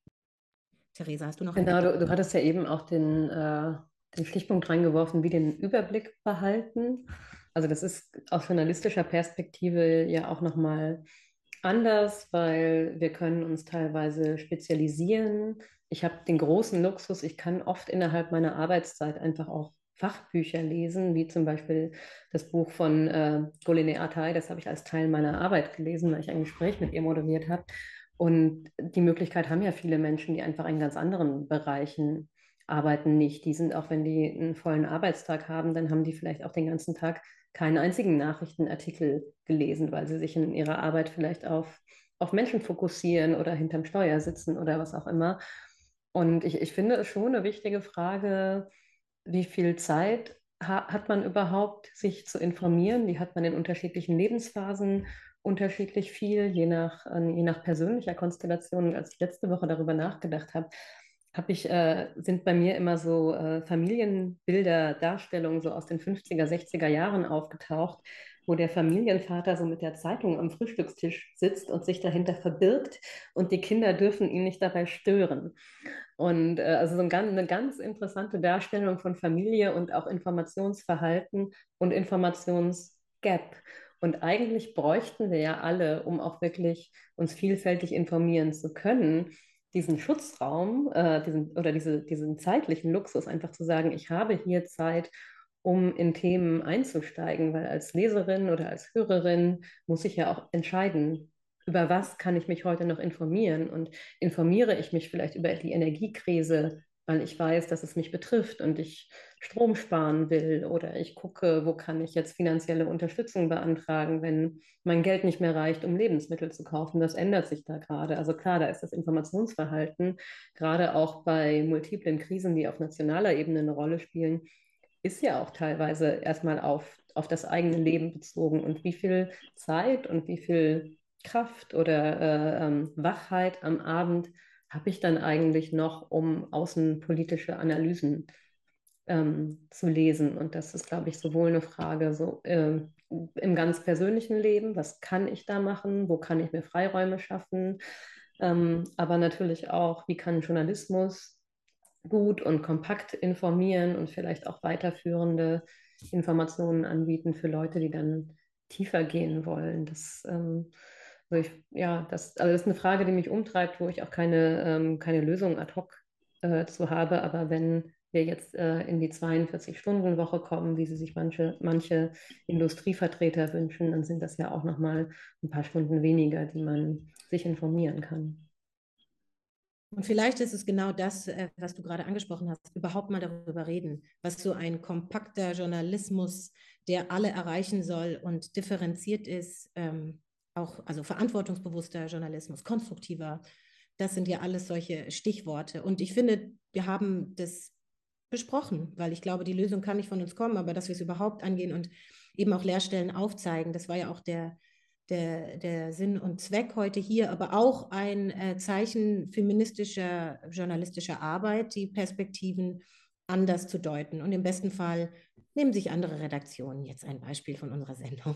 Theresa, hast du noch Genau, eine? du, du hattest ja eben auch den, äh, den Stichpunkt reingeworfen, wie den Überblick behalten. Also das ist aus journalistischer Perspektive ja auch nochmal anders, weil wir können uns teilweise spezialisieren. Ich habe den großen Luxus, ich kann oft innerhalb meiner Arbeitszeit einfach auch Fachbücher lesen, wie zum Beispiel das Buch von äh, Goline Atay, das habe ich als Teil meiner Arbeit gelesen, weil ich ein Gespräch mit ihr moderiert habe. Und die Möglichkeit haben ja viele Menschen, die einfach in ganz anderen Bereichen arbeiten, nicht. Die sind, auch wenn die einen vollen Arbeitstag haben, dann haben die vielleicht auch den ganzen Tag keinen einzigen Nachrichtenartikel gelesen, weil sie sich in ihrer Arbeit vielleicht auf, auf Menschen fokussieren oder hinterm Steuer sitzen oder was auch immer. Und ich, ich finde es schon eine wichtige Frage, wie viel Zeit ha hat man überhaupt, sich zu informieren? Die hat man in unterschiedlichen Lebensphasen unterschiedlich viel, je nach, äh, je nach persönlicher Konstellation. Und als ich letzte Woche darüber nachgedacht habe, hab ich, äh, sind bei mir immer so äh, Familienbilder, Darstellungen so aus den fünfziger, sechziger Jahren aufgetaucht, wo der Familienvater so mit der Zeitung am Frühstückstisch sitzt und sich dahinter verbirgt und die Kinder dürfen ihn nicht dabei stören. Und äh, also so ein, eine ganz interessante Darstellung von Familie und auch Informationsverhalten und Informationsgap. Und eigentlich bräuchten wir ja alle, um auch wirklich uns vielfältig informieren zu können, diesen Schutzraum, äh, diesen, oder diese, diesen zeitlichen Luxus, einfach zu sagen, ich habe hier Zeit, um in Themen einzusteigen, weil als Leserin oder als Hörerin muss ich ja auch entscheiden, über was kann ich mich heute noch informieren und informiere ich mich vielleicht über die Energiekrise, weil ich weiß, dass es mich betrifft und ich Strom sparen will oder ich gucke, wo kann ich jetzt finanzielle Unterstützung beantragen, wenn mein Geld nicht mehr reicht, um Lebensmittel zu kaufen. Das ändert sich da gerade. Also klar, da ist das Informationsverhalten, gerade auch bei multiplen Krisen, die auf nationaler Ebene eine Rolle spielen, ist ja auch teilweise erstmal auf, auf das eigene Leben bezogen und wie viel Zeit und wie viel Kraft oder äh, ähm, Wachheit am Abend habe ich dann eigentlich noch, um außenpolitische Analysen ähm, zu lesen. Und das ist, glaube ich, sowohl eine Frage so äh, im ganz persönlichen Leben, was kann ich da machen, wo kann ich mir Freiräume schaffen, ähm, aber natürlich auch, wie kann Journalismus gut und kompakt informieren und vielleicht auch weiterführende Informationen anbieten für Leute, die dann tiefer gehen wollen. Das, ähm, also ich, ja, das, also das ist eine Frage, die mich umtreibt, wo ich auch keine, ähm, keine Lösung ad hoc äh, zu habe. Aber wenn wir jetzt äh, in die zweiundvierzig-Stunden-Woche kommen, wie sie sich manche, manche Industrievertreter wünschen, dann sind das ja auch nochmal ein paar Stunden weniger, die man sich informieren kann. Und vielleicht ist es genau das, äh, was du gerade angesprochen hast, überhaupt mal darüber reden, was so ein kompakter Journalismus, der alle erreichen soll und differenziert ist, ähm, auch also verantwortungsbewusster Journalismus, konstruktiver, das sind ja alles solche Stichworte. Und ich finde, wir haben das besprochen, weil ich glaube, die Lösung kann nicht von uns kommen, aber dass wir es überhaupt angehen und eben auch Leerstellen aufzeigen, das war ja auch der der, der Sinn und Zweck heute hier, aber auch ein äh, Zeichen feministischer, journalistischer Arbeit, die Perspektiven anders zu deuten. Und im besten Fall nehmen sich andere Redaktionen jetzt ein Beispiel von unserer Sendung.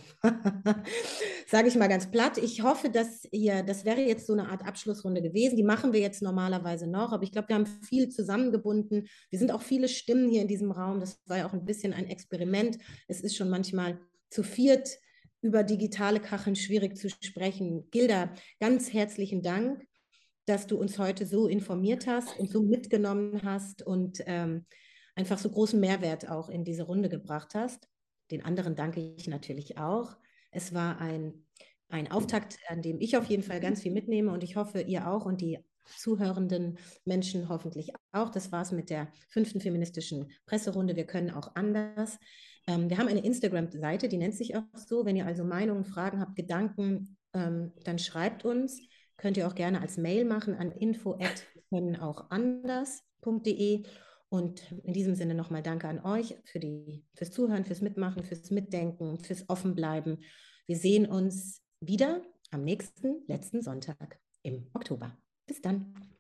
Sage ich mal ganz platt. Ich hoffe, dass ihr, das wäre jetzt so eine Art Abschlussrunde gewesen. Die machen wir jetzt normalerweise noch, aber ich glaube, wir haben viel zusammengebunden. Wir sind auch viele Stimmen hier in diesem Raum. Das war ja auch ein bisschen ein Experiment. Es ist schon manchmal zu viert über digitale Kacheln schwierig zu sprechen. Gilda, ganz herzlichen Dank, dass du uns heute so informiert hast und so mitgenommen hast und ähm, einfach so großen Mehrwert auch in diese Runde gebracht hast. Den anderen danke ich natürlich auch. Es war ein, ein Auftakt, an dem ich auf jeden Fall ganz viel mitnehme und ich hoffe, ihr auch und die zuhörenden Menschen hoffentlich auch. Das war es mit der fünften feministischen Presserunde. Wir können auch anders. Ähm, wir haben eine Instagram-Seite, die nennt sich auch so. Wenn ihr also Meinungen, Fragen habt, Gedanken, ähm, dann schreibt uns. Könnt ihr auch gerne als Mail machen an info at können auch anders punkt de. Und in diesem Sinne nochmal danke an euch für die, fürs Zuhören, fürs Mitmachen, fürs Mitdenken, fürs Offenbleiben. Wir sehen uns wieder am nächsten, letzten Sonntag im Oktober. Bis dann.